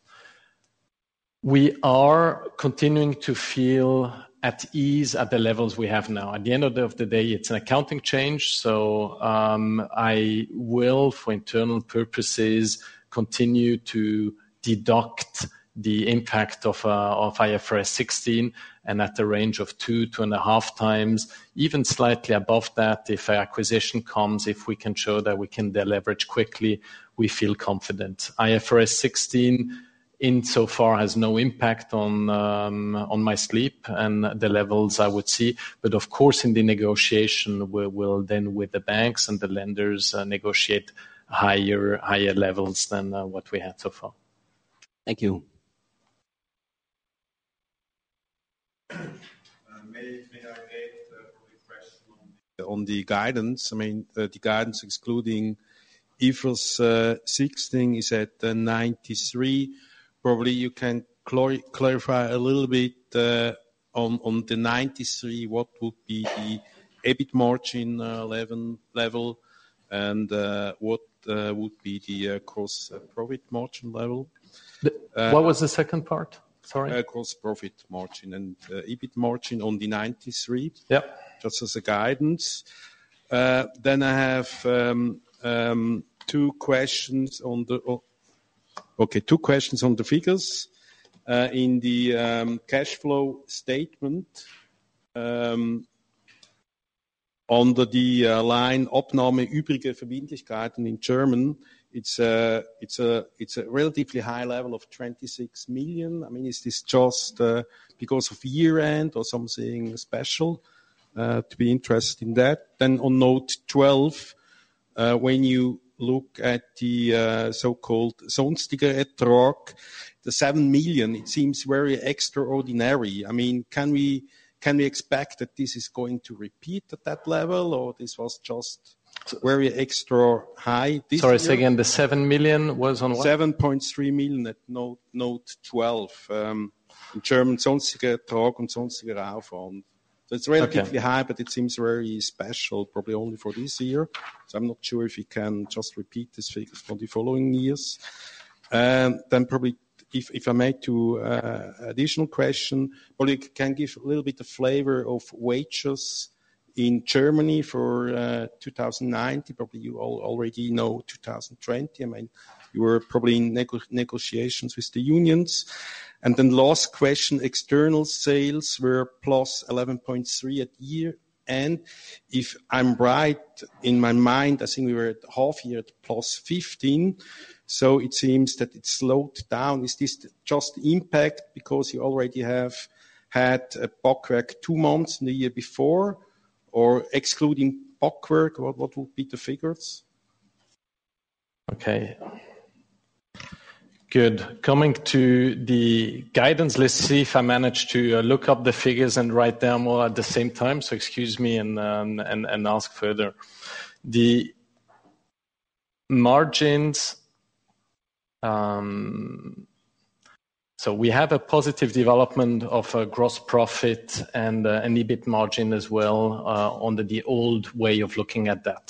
we are continuing to feel at ease at the levels we have now. At the end of the day, it's an accounting change. So I will, for internal purposes, continue to deduct the impact of IFRS 16 and at the range of 2.5 times, even slightly above that. If an acquisition comes, if we can show that we can deleverage quickly, we feel confident. IFRS 16 insofar has no impact on my sleep and the levels I would see. But of course, in the negotiation, we'll then with the banks and the lenders negotiate higher levels than what we had so far. Thank you. May I add the question on the guidance? I mean, the guidance excluding IFRS 16 is at 93. Probably you can clarify a little bit on the 93. What would be the EBIT margin level, and what would be the gross profit margin level? What was the second part? Sorry. Gross profit margin and EBIT margin on the 93. Yeah. Just as a guidance. Then I have two questions on the figures. In the cash flow statement, under the line Abnahme übrige Verbindlichkeiten in German, it's a relatively high level of 26 million. I mean, is this just because of year end or something special? To be interested in that. Then on note 12, when you look at the so-called sonstiger Ertrag, the 7 million, it seems very extraordinary. I mean, can we expect that this is going to repeat at that level, or this was just very extra high this Sorry, year? say again, the 7 million was on what? 7.3 million at note 12. German sonstiger Ertrag und sonstiger Aufwand. So it's relatively high, but it seems very special, probably only for this year. So I'm not sure if you can just repeat this figures for the following years. Then probably, if I may, to additional question, probably you can give a little bit of flavor of wages in Germany for 2019. Probably you all already know 2020. I mean, you were probably in negotiations with the unions. And then last question, external sales were plus 11.3 at year end. If I'm right in my mind, I think we were at half year at plus 15. So it seems that it slowed down. Is this just impact because you already have had a Bockwerk 2 months in the year before? Or excluding Bockwerk, what would be the figures? Okay. Good. Coming to the guidance, let's see if I manage to look up the figures and write them all at the same time. So excuse me and ask further. The margins. So we have a positive development of a gross profit and an EBIT margin as well under the old way of looking at that.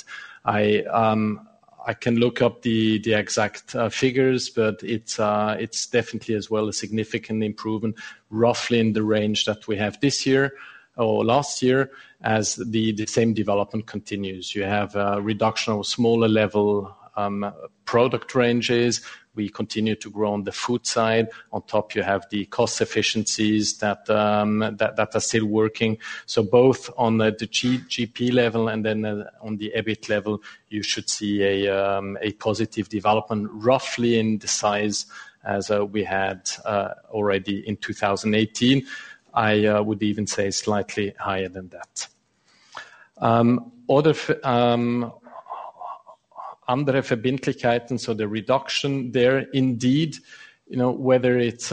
I can look up the exact figures, but it's definitely as well a significant improvement, roughly in the range that we have this year or last year, as the same development continues. You have a reduction of smaller level product ranges. We continue to grow on the food side. On top, you have the cost efficiencies that are still working. So both on the GP level and then on the EBIT level, you should see a positive development, roughly in the size as we had already in 2018. I would even say slightly higher than that. Andere Verbindlichkeiten, so the reduction there, indeed, whether it's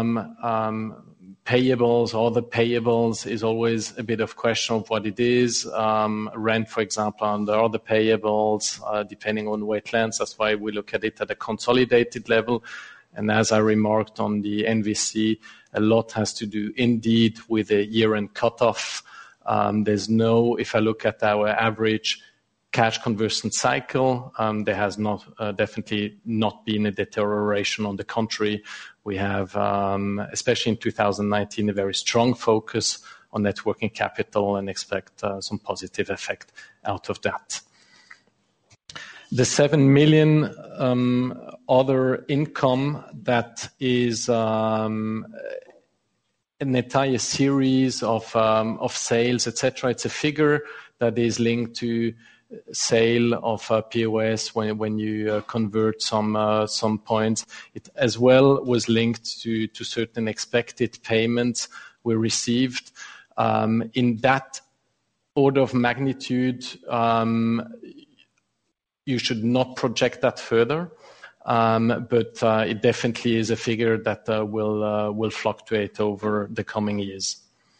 payables or the payables is always a bit of question of what it is. Rent, for example, under other payables, depending on where it lands. That's why we look at it at a consolidated level. And as I remarked on the NVC, a lot has to do indeed with a year-end cutoff. If I look at our average cash conversion cycle, there has definitely not been a deterioration. On the contrary, we have, especially in 2019, a very strong focus on net working capital and expect some positive effect out of that. The 7 million other income, that is an entire series of sales, etc. It's a figure that is linked to sale of POS when you convert some points. It as well was linked to certain expected payments we received. In that order of magnitude, you should not project that further, but it definitely is a figure that will fluctuate over the coming years.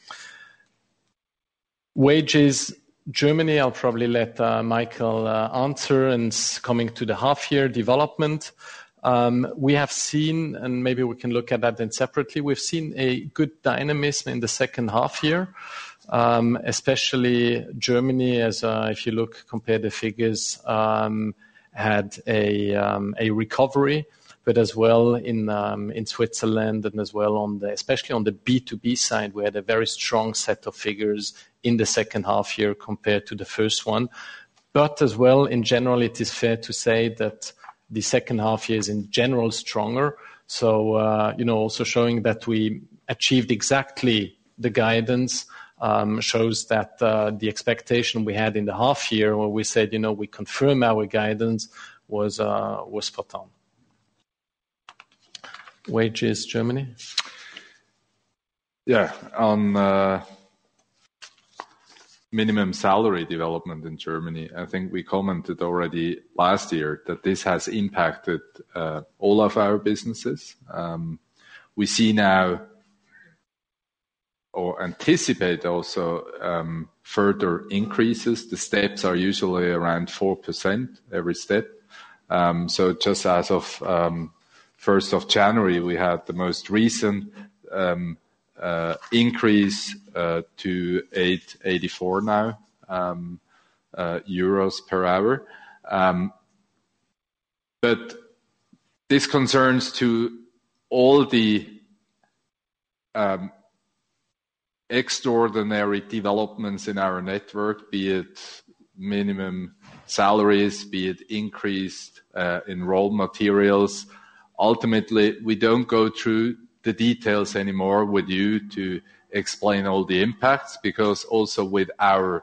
Wages. Germany, I'll probably let Michael answer, and coming to the half-year development. We have seen, and maybe we can look at that then separately, we've seen a good dynamism in the second half year, especially Germany, as if you compare the figures, had a recovery, but as well in Switzerland, and as well especially on the B2B side, we had a very strong set of figures in the second half year compared to the first one. But as well, in general, it is fair to say that the second half year is in general stronger. So, also showing that we achieved exactly the guidance shows that the expectation we had in the half year, where we said, we confirm our guidance, was spot on. Wages, Germany? Yeah, on minimum salary development in Germany, I think we commented already last year that this has impacted all of our businesses. We see now, or anticipate also, further increases. The steps are usually around 4% every step. So just as of 1st of January, we had the most recent increase to 8.84 now euros per hour. But this concerns to all the extraordinary developments in our network, be it minimum salaries, be it increased in raw materials. Ultimately, we don't go through the details anymore with you to explain all the impacts, because also with our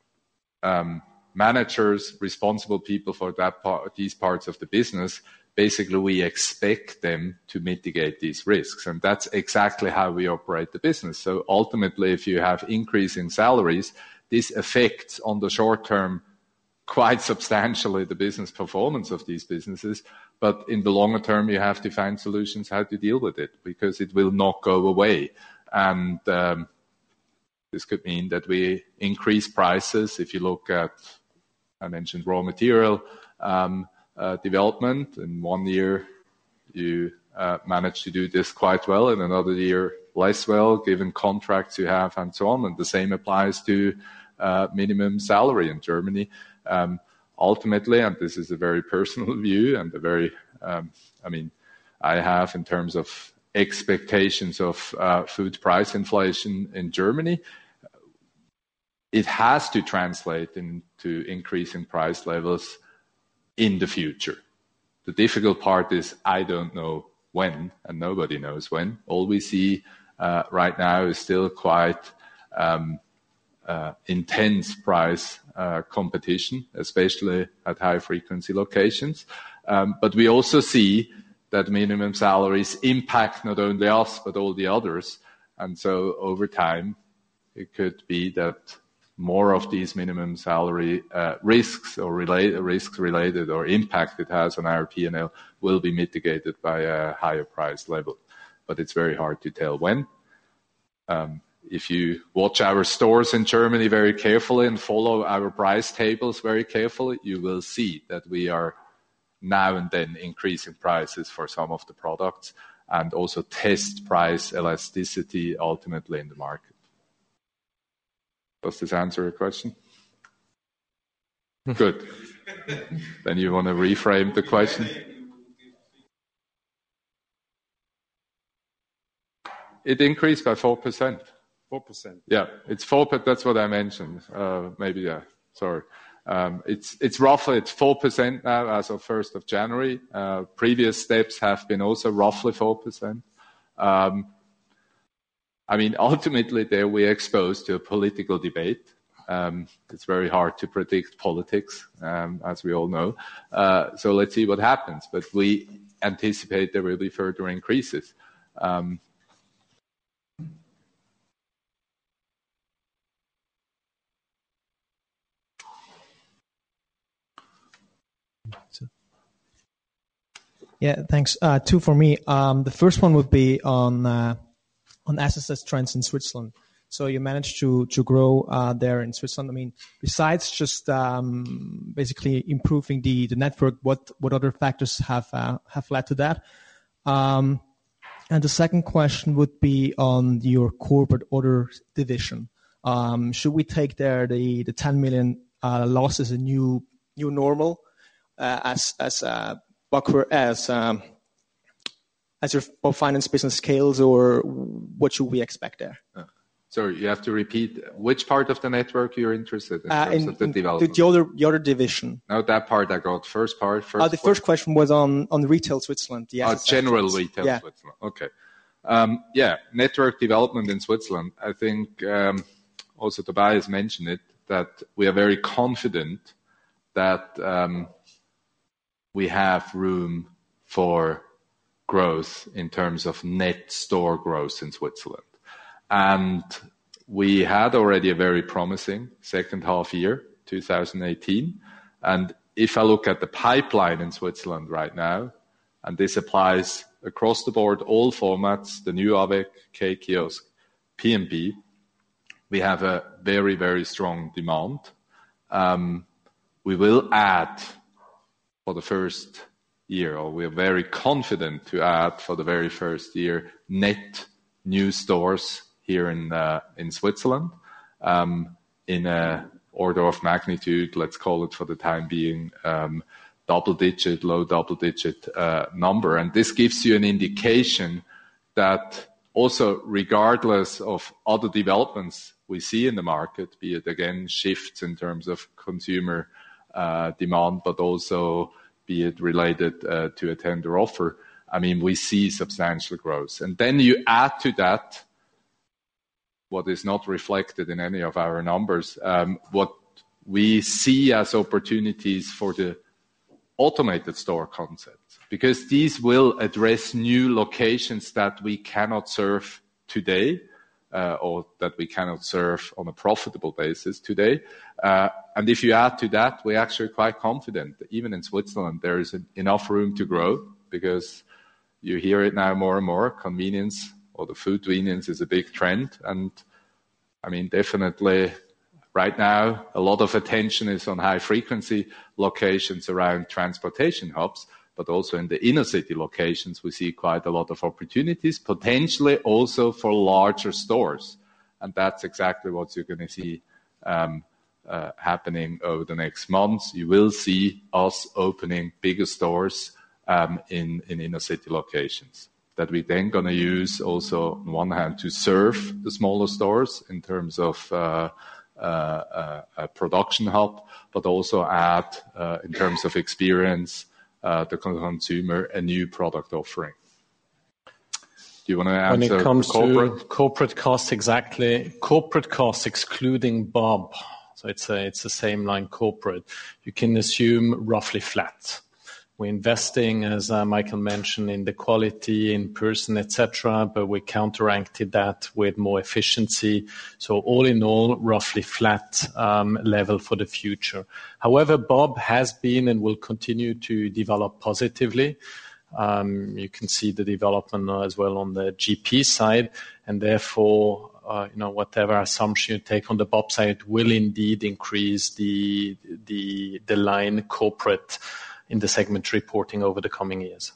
managers, responsible people for these parts of the business, basically we expect them to mitigate these risks. And that's exactly how we operate the business. So ultimately, if you have increase in salaries, this affects on the short term quite substantially the business performance of these businesses. But in the longer term, you have to find solutions how to deal with it, because it will not go away. And this could mean that we increase prices. If you look at, I mentioned raw material development. In 1 year, you manage to do this quite well. In another year, less well, given contracts you have and so on. And the same applies to minimum salary in Germany. Ultimately, and this is a very personal view and a very, I have in terms of expectations of food price inflation in Germany, it has to translate into increasing price levels in the future. The difficult part is I don't know when, and nobody knows when. All we see right now is still quite intense price competition, especially at high-frequency locations. But we also see that minimum salaries impact not only us, but all the others. And so over time, it could be that more of these minimum salary risks related or impact it has on our P&L will be mitigated by a higher price level. But it's very hard to tell when. If you watch our stores in Germany very carefully and follow our price tables very carefully, you will see that we are now and then increasing prices for some of the products and also test price elasticity ultimately in the market. Does this answer your question? Good. Then you want to reframe the question? It increased by 4%. 4%. Yeah, it's 4%. That's what I mentioned. Maybe, yeah. Sorry. It's roughly 4% now as of 1st of January. Previous steps have been also roughly 4%. Ultimately, there we're exposed to a political debate. It's very hard to predict politics, as we all know. So let's see what happens. But we anticipate there will be further increases. Yeah, thanks. Two for me. The first one would be on SSS trends in Switzerland. So you managed to grow there in Switzerland. Besides just basically improving the network, what other factors have led to that? And the second question would be on your corporate other division. Should we take there the 10 million loss as a new normal as your finance business scales, or what should we expect there? Sorry, you have to repeat which part of the network you're interested in terms of the development. The other division. No, that part I got. First question was on retail Switzerland. General retail Switzerland. Okay. Network development in Switzerland. I think also Tobias mentioned it, that we are very confident that we have room for growth in terms of net store growth in Switzerland. And we had already a very promising second half year, 2018. And if I look at the pipeline in Switzerland right now, and this applies across the board, all formats, the new AVEC, K-Kiosk, P&B, we have a very, very strong demand. We will add for the first year, or we are very confident to add for the very first year, net new stores here in Switzerland, in a order of magnitude, let's call it for the time being, low double-digit number. And this gives you an indication that also, regardless of other developments we see in the market, be it again shifts in terms of consumer demand, but also be it related to a tender offer, I mean, we see substantial growth. And then you add to that what is not reflected in any of our numbers, what we see as opportunities for the automated store concept, because these will address new locations that we cannot serve today, or that we cannot serve on a profitable basis today. And if you add to that, we're actually quite confident that even in Switzerland, there is enough room to grow, because you hear it now more and more, convenience, or the food convenience is a big trend. And I mean, definitely right now, a lot of attention is on high frequency locations around transportation hubs, but also in the inner city locations, we see quite a lot of opportunities, potentially also for larger stores. And that's exactly what you're going to see happening over the next months. You will see us opening bigger stores in inner city locations that we then going to use also on one hand to serve the smaller stores in terms of a production hub, but also add in terms of experience the consumer a new product offering. Do you want to answer? When it comes corporate? to corporate costs, exactly. Corporate costs excluding Bob, so it's the same line corporate. You can assume roughly flat. We're investing, as Michael mentioned, in the quality, in person, etc., but we counteracted that with more efficiency. So all in all, roughly flat level for the future. However, Bob has been and will continue to develop positively. You can see the development as well on the GP side, and therefore, whatever assumption you take on the Bob side will indeed increase the line corporate in the segment reporting over the coming years.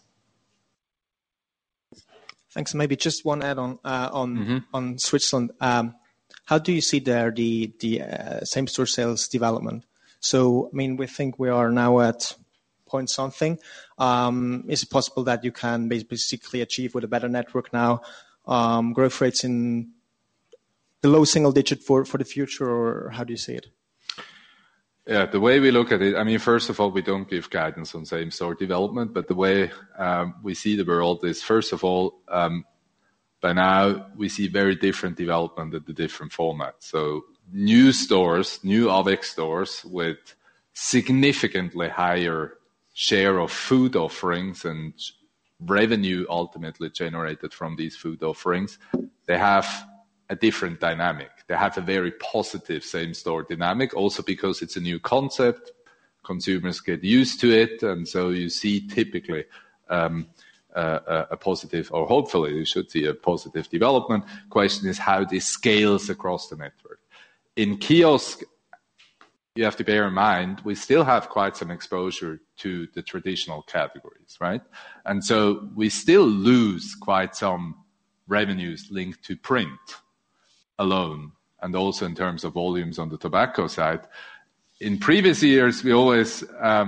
Thanks. Maybe just one add-on on Switzerland. How do you see there the same-store sales development? So, I mean, we think we are now at point something. Is it possible that you can basically achieve with a better network now growth rates in the low single digit for the future, or how do you see it? Yeah, the way we look at it, I mean, first of all, we don't give guidance on same-store development, but the way we see the world is, first of all, by now we see very different development at the different formats. So new stores, new AVEX stores with significantly higher share of food offerings and revenue ultimately generated from these food offerings, they have a different dynamic. They have a very positive same-store dynamic, also because it's a new concept. Consumers get used to it, and so you see typically a positive, or hopefully you should see a positive development. Question is how this scales across the network. In kiosk, you have to bear in mind, we still have quite some exposure to the traditional categories, right? And so we still lose quite some revenues linked to print alone, and also in terms of volumes on the tobacco side. In previous years, we always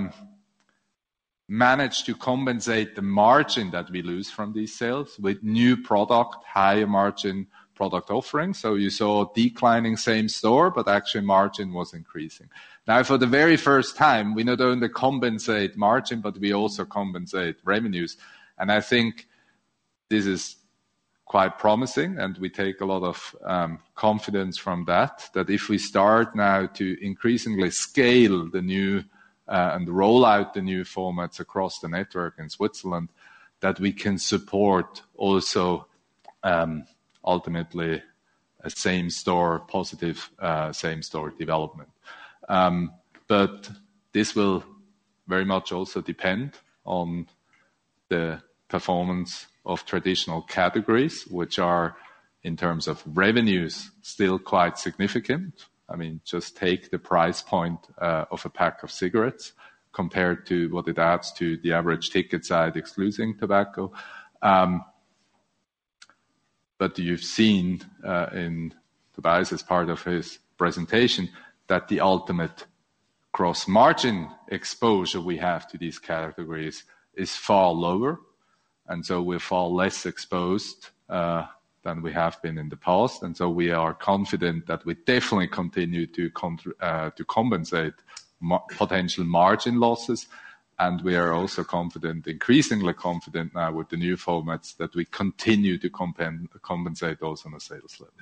managed to compensate the margin that we lose from these sales with new product, higher margin product offerings. So you saw declining same store, but actually margin was increasing. Now, for the very first time, we not only compensate margin, but we also compensate revenues. And I think this is quite promising, and we take a lot of confidence from that if we start now to increasingly scale the new and roll out the new formats across the network in Switzerland, that we can support also ultimately a same-store positive same-store development. But this will very much also depend on the performance of traditional categories, which are, in terms of revenues, still quite significant. I mean, just take the price point of a pack of cigarettes compared to what it adds to the average ticket side excluding tobacco. But you've seen in Tobias as part of his presentation that the ultimate gross margin exposure we have to these categories is far lower, and so we're far less exposed than we have been in the past. And so we are confident that we definitely continue to compensate potential margin losses. And we are also confident, increasingly confident now with the new formats, that we continue to compensate also on a sales level.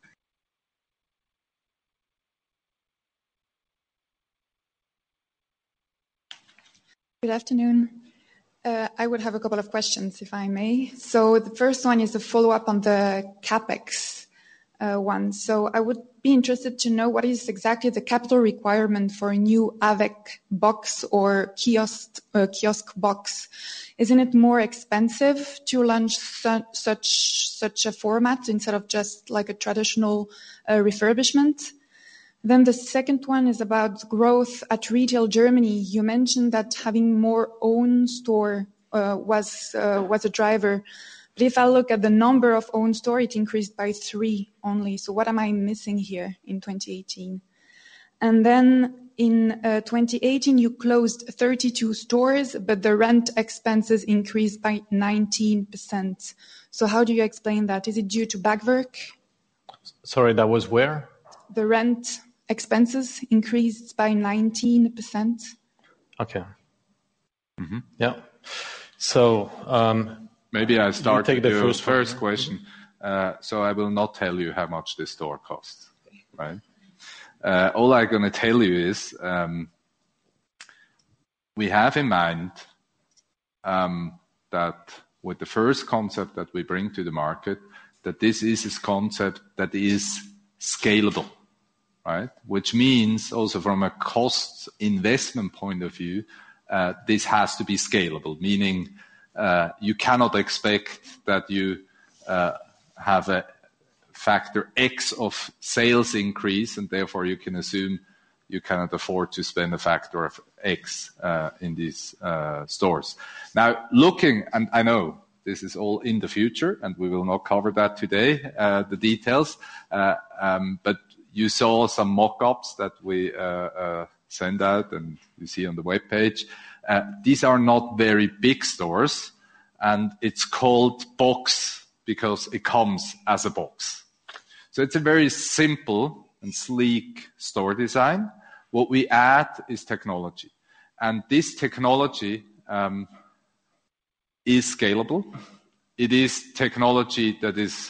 Good afternoon. I would have a couple of questions, if I may. So the first one is a follow-up on the CapEx one. So I would be interested to know what is exactly the capital requirement for a new AVEC box or kiosk box. Isn't it more expensive to launch such a format instead of just like a traditional refurbishment? Then the second one is about growth at Retail Germany. You mentioned that having more own store was a driver. But if I look at the number of own store, it increased by 3 only. So what am I missing here in 2018? And then in 2018, you closed 32 stores, but the rent expenses increased by 19%. So how do you explain that? Is it due to backwork? Sorry, that was where? The rent expenses increased by 19%. Okay. Mm-hmm. Yeah. So maybe I start with your first one. question. So I will not tell you how much this store costs, right? All I'm going to tell you is we have in mind that with the first concept that we bring to the market, that this is a concept that is scalable, right? Which means also from a cost investment point of view, this has to be scalable, meaning you cannot expect that you have a factor X of sales increase, and therefore you can assume you cannot afford to spend a factor of X in these stores. Now, looking, and I know this is all in the future, and we will not cover that today, the details, but you saw some mock-ups that we send out and you see on the webpage. These are not very big stores, and it's called box because it comes as a box. So it's a very simple and sleek store design. What we add is technology. And this technology is scalable. It is technology that is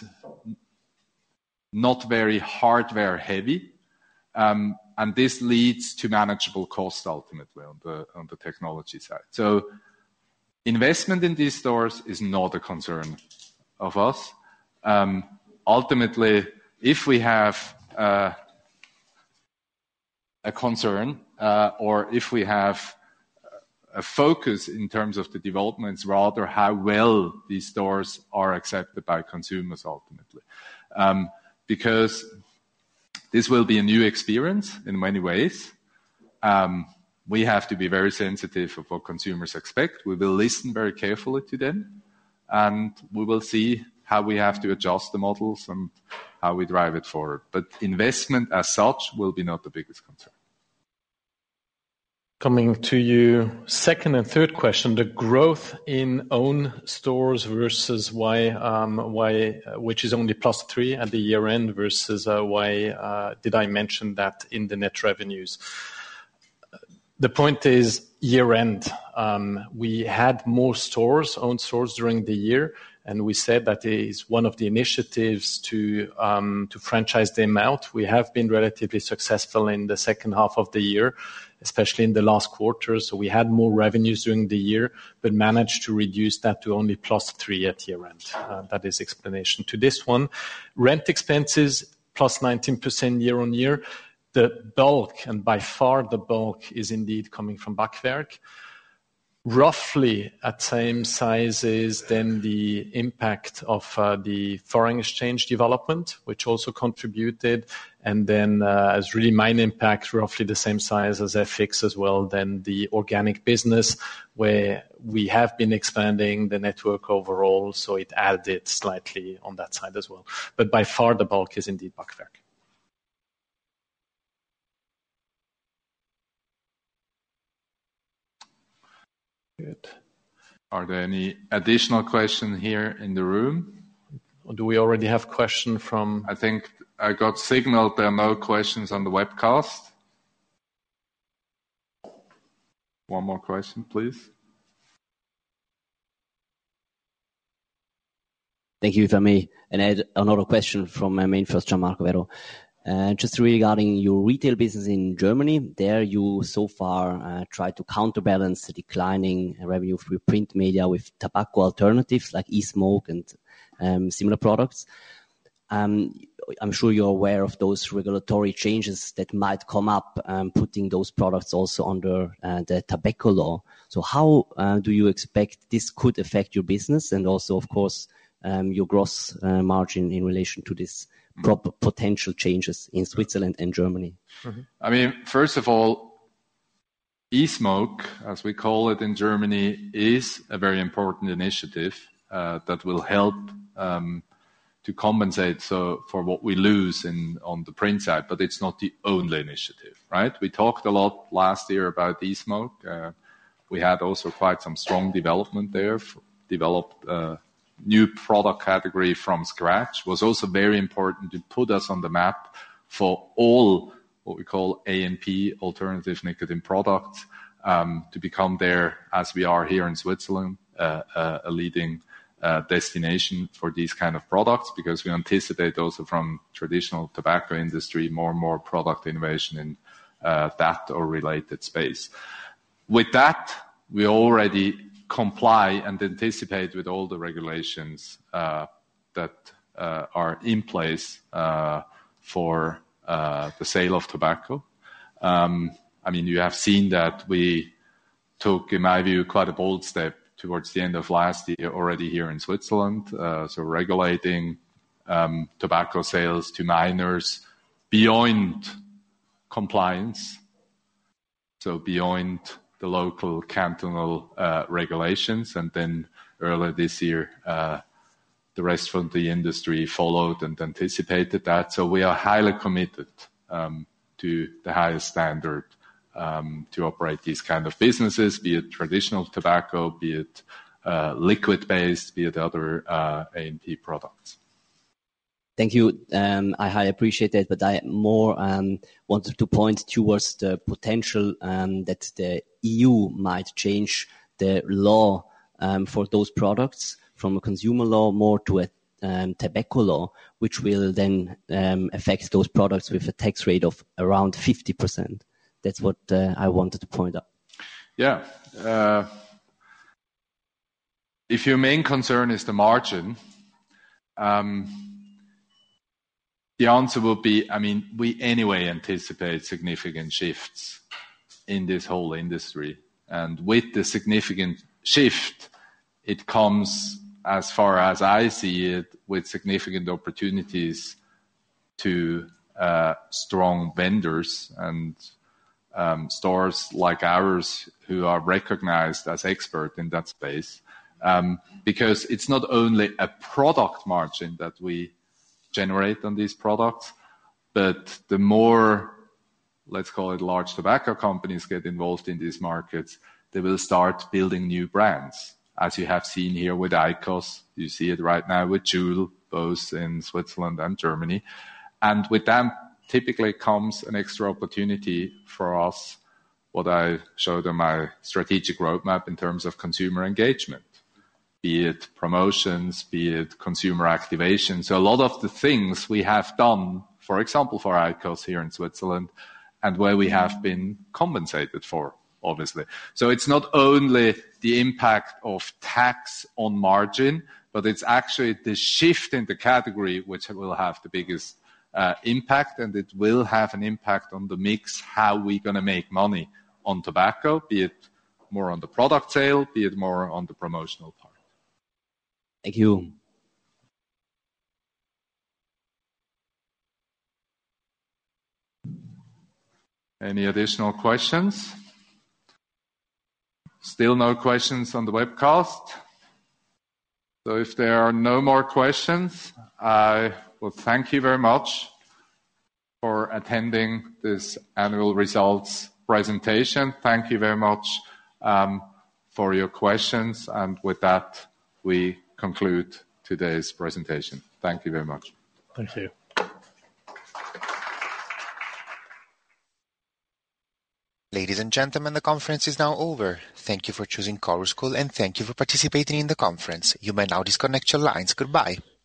not very hardware heavy. And this leads to manageable cost ultimately on the technology side. So investment in these stores is not a concern of us. Ultimately, if we have a concern or if we have a focus in terms of the developments, rather how well these stores are accepted by consumers ultimately. Because this will be a new experience in many ways. We have to be very sensitive of what consumers expect. We will listen very carefully to them, and we will see how we have to adjust the models and how we drive it forward. But investment as such will be not the biggest concern. Coming to you, second and third question, the growth in own stores versus why, which is only +3 at the year end versus why did I mention that in the net revenues? The point is year end. We had more stores, own stores during the year, and we said that is one of the initiatives to franchise them out. We have been relatively successful in the second half of the year, especially in the last quarter. So we had more revenues during the year, but managed to reduce that to only +3 at year end. That is explanation to this one. Rent expenses +19% year on year. The bulk, and by far the bulk, is indeed coming from Backwerk. Roughly at same sizes than the impact of the foreign exchange development, which also contributed, and then as really minor impact, roughly the same size as FX as well, than the organic business, where we have been expanding the network overall, so it added slightly on that side as well. But by far, the bulk is indeed Backwerk. Good. Are there any additional questions here in the room? Or do we already have questions from... I think I got signaled there are no questions on the webcast. One more question, please. Thank you, if I may. And I had another question from MainFirst, Gianmarco Vero. Just regarding your retail business in Germany, there you so far tried to counterbalance the declining revenue through print media with tobacco alternatives like e-smoke and similar products. I'm sure you're aware of those regulatory changes that might come up, putting those products also under the tobacco law. So how do you expect this could affect your business and also, of course, your gross margin in relation to this potential changes in Switzerland and Germany? Mm-hmm. I mean, first of all, e-smoke, as we call it in Germany, is a very important initiative that will help to compensate for what we lose on the print side, but it's not the only initiative, right? We talked a lot last year about e-smoke. We had also quite some strong development there, developed new product category from scratch. Was also very important to put us on the map for all what we call A&P, alternative nicotine products, to become there, as we are here in Switzerland, a leading destination for these kind of products, because we anticipate also from traditional tobacco industry more and more product innovation in that or related space. With that, we already comply and anticipate with all the regulations that are in place for the sale of tobacco. I mean, you have seen that we took, in my view, quite a bold step towards the end of last year already here in Switzerland, so regulating tobacco sales to minors beyond compliance, so beyond the local cantonal regulations. And then earlier this year, the rest of the industry followed and anticipated that. So we are highly committed to the highest standard to operate these kind of businesses, be it traditional tobacco, be it liquid-based, be it other A&P products. Thank you. I highly appreciate that, but I more wanted to point towards the potential that the EU might change the law for those products from a consumer law more to a tobacco law, which will then affect those products with a tax rate of around 50%. That's what I wanted to point out. Yeah. If your main concern is the margin, the answer will be, I mean, we anyway anticipate significant shifts in this whole industry. And with the significant shift, it comes, as far as I see it, with significant opportunities to strong vendors and stores like ours who are recognized as expert in that space. Because it's not only a product margin that we generate on these products, but the more, let's call it, large tobacco companies get involved in these markets, they will start building new brands. As you have seen here with IQOS, you see it right now with Juul, both in Switzerland and Germany. And with them, typically comes an extra opportunity for us, what I showed on my strategic roadmap in terms of consumer engagement, be it promotions, be it consumer activation. So a lot of the things we have done, for example, for IQOS here in Switzerland, and where we have been compensated for, obviously. So it's not only the impact of tax on margin, but it's actually the shift in the category which will have the biggest impact, and it will have an impact on the mix, how we're going to make money on tobacco, be it more on the product sale, be it more on the promotional part. Thank you. Any additional questions? Still no questions on the webcast. So if there are no more questions, I will thank you very much for attending this annual results presentation. Thank you very much for your questions. And with that, we conclude today's presentation. Thank you very much. Thank you. Ladies and gentlemen, the conference is now over. Thank you for choosing Chorus Call and thank you for participating in the conference. You may now disconnect your lines. Goodbye.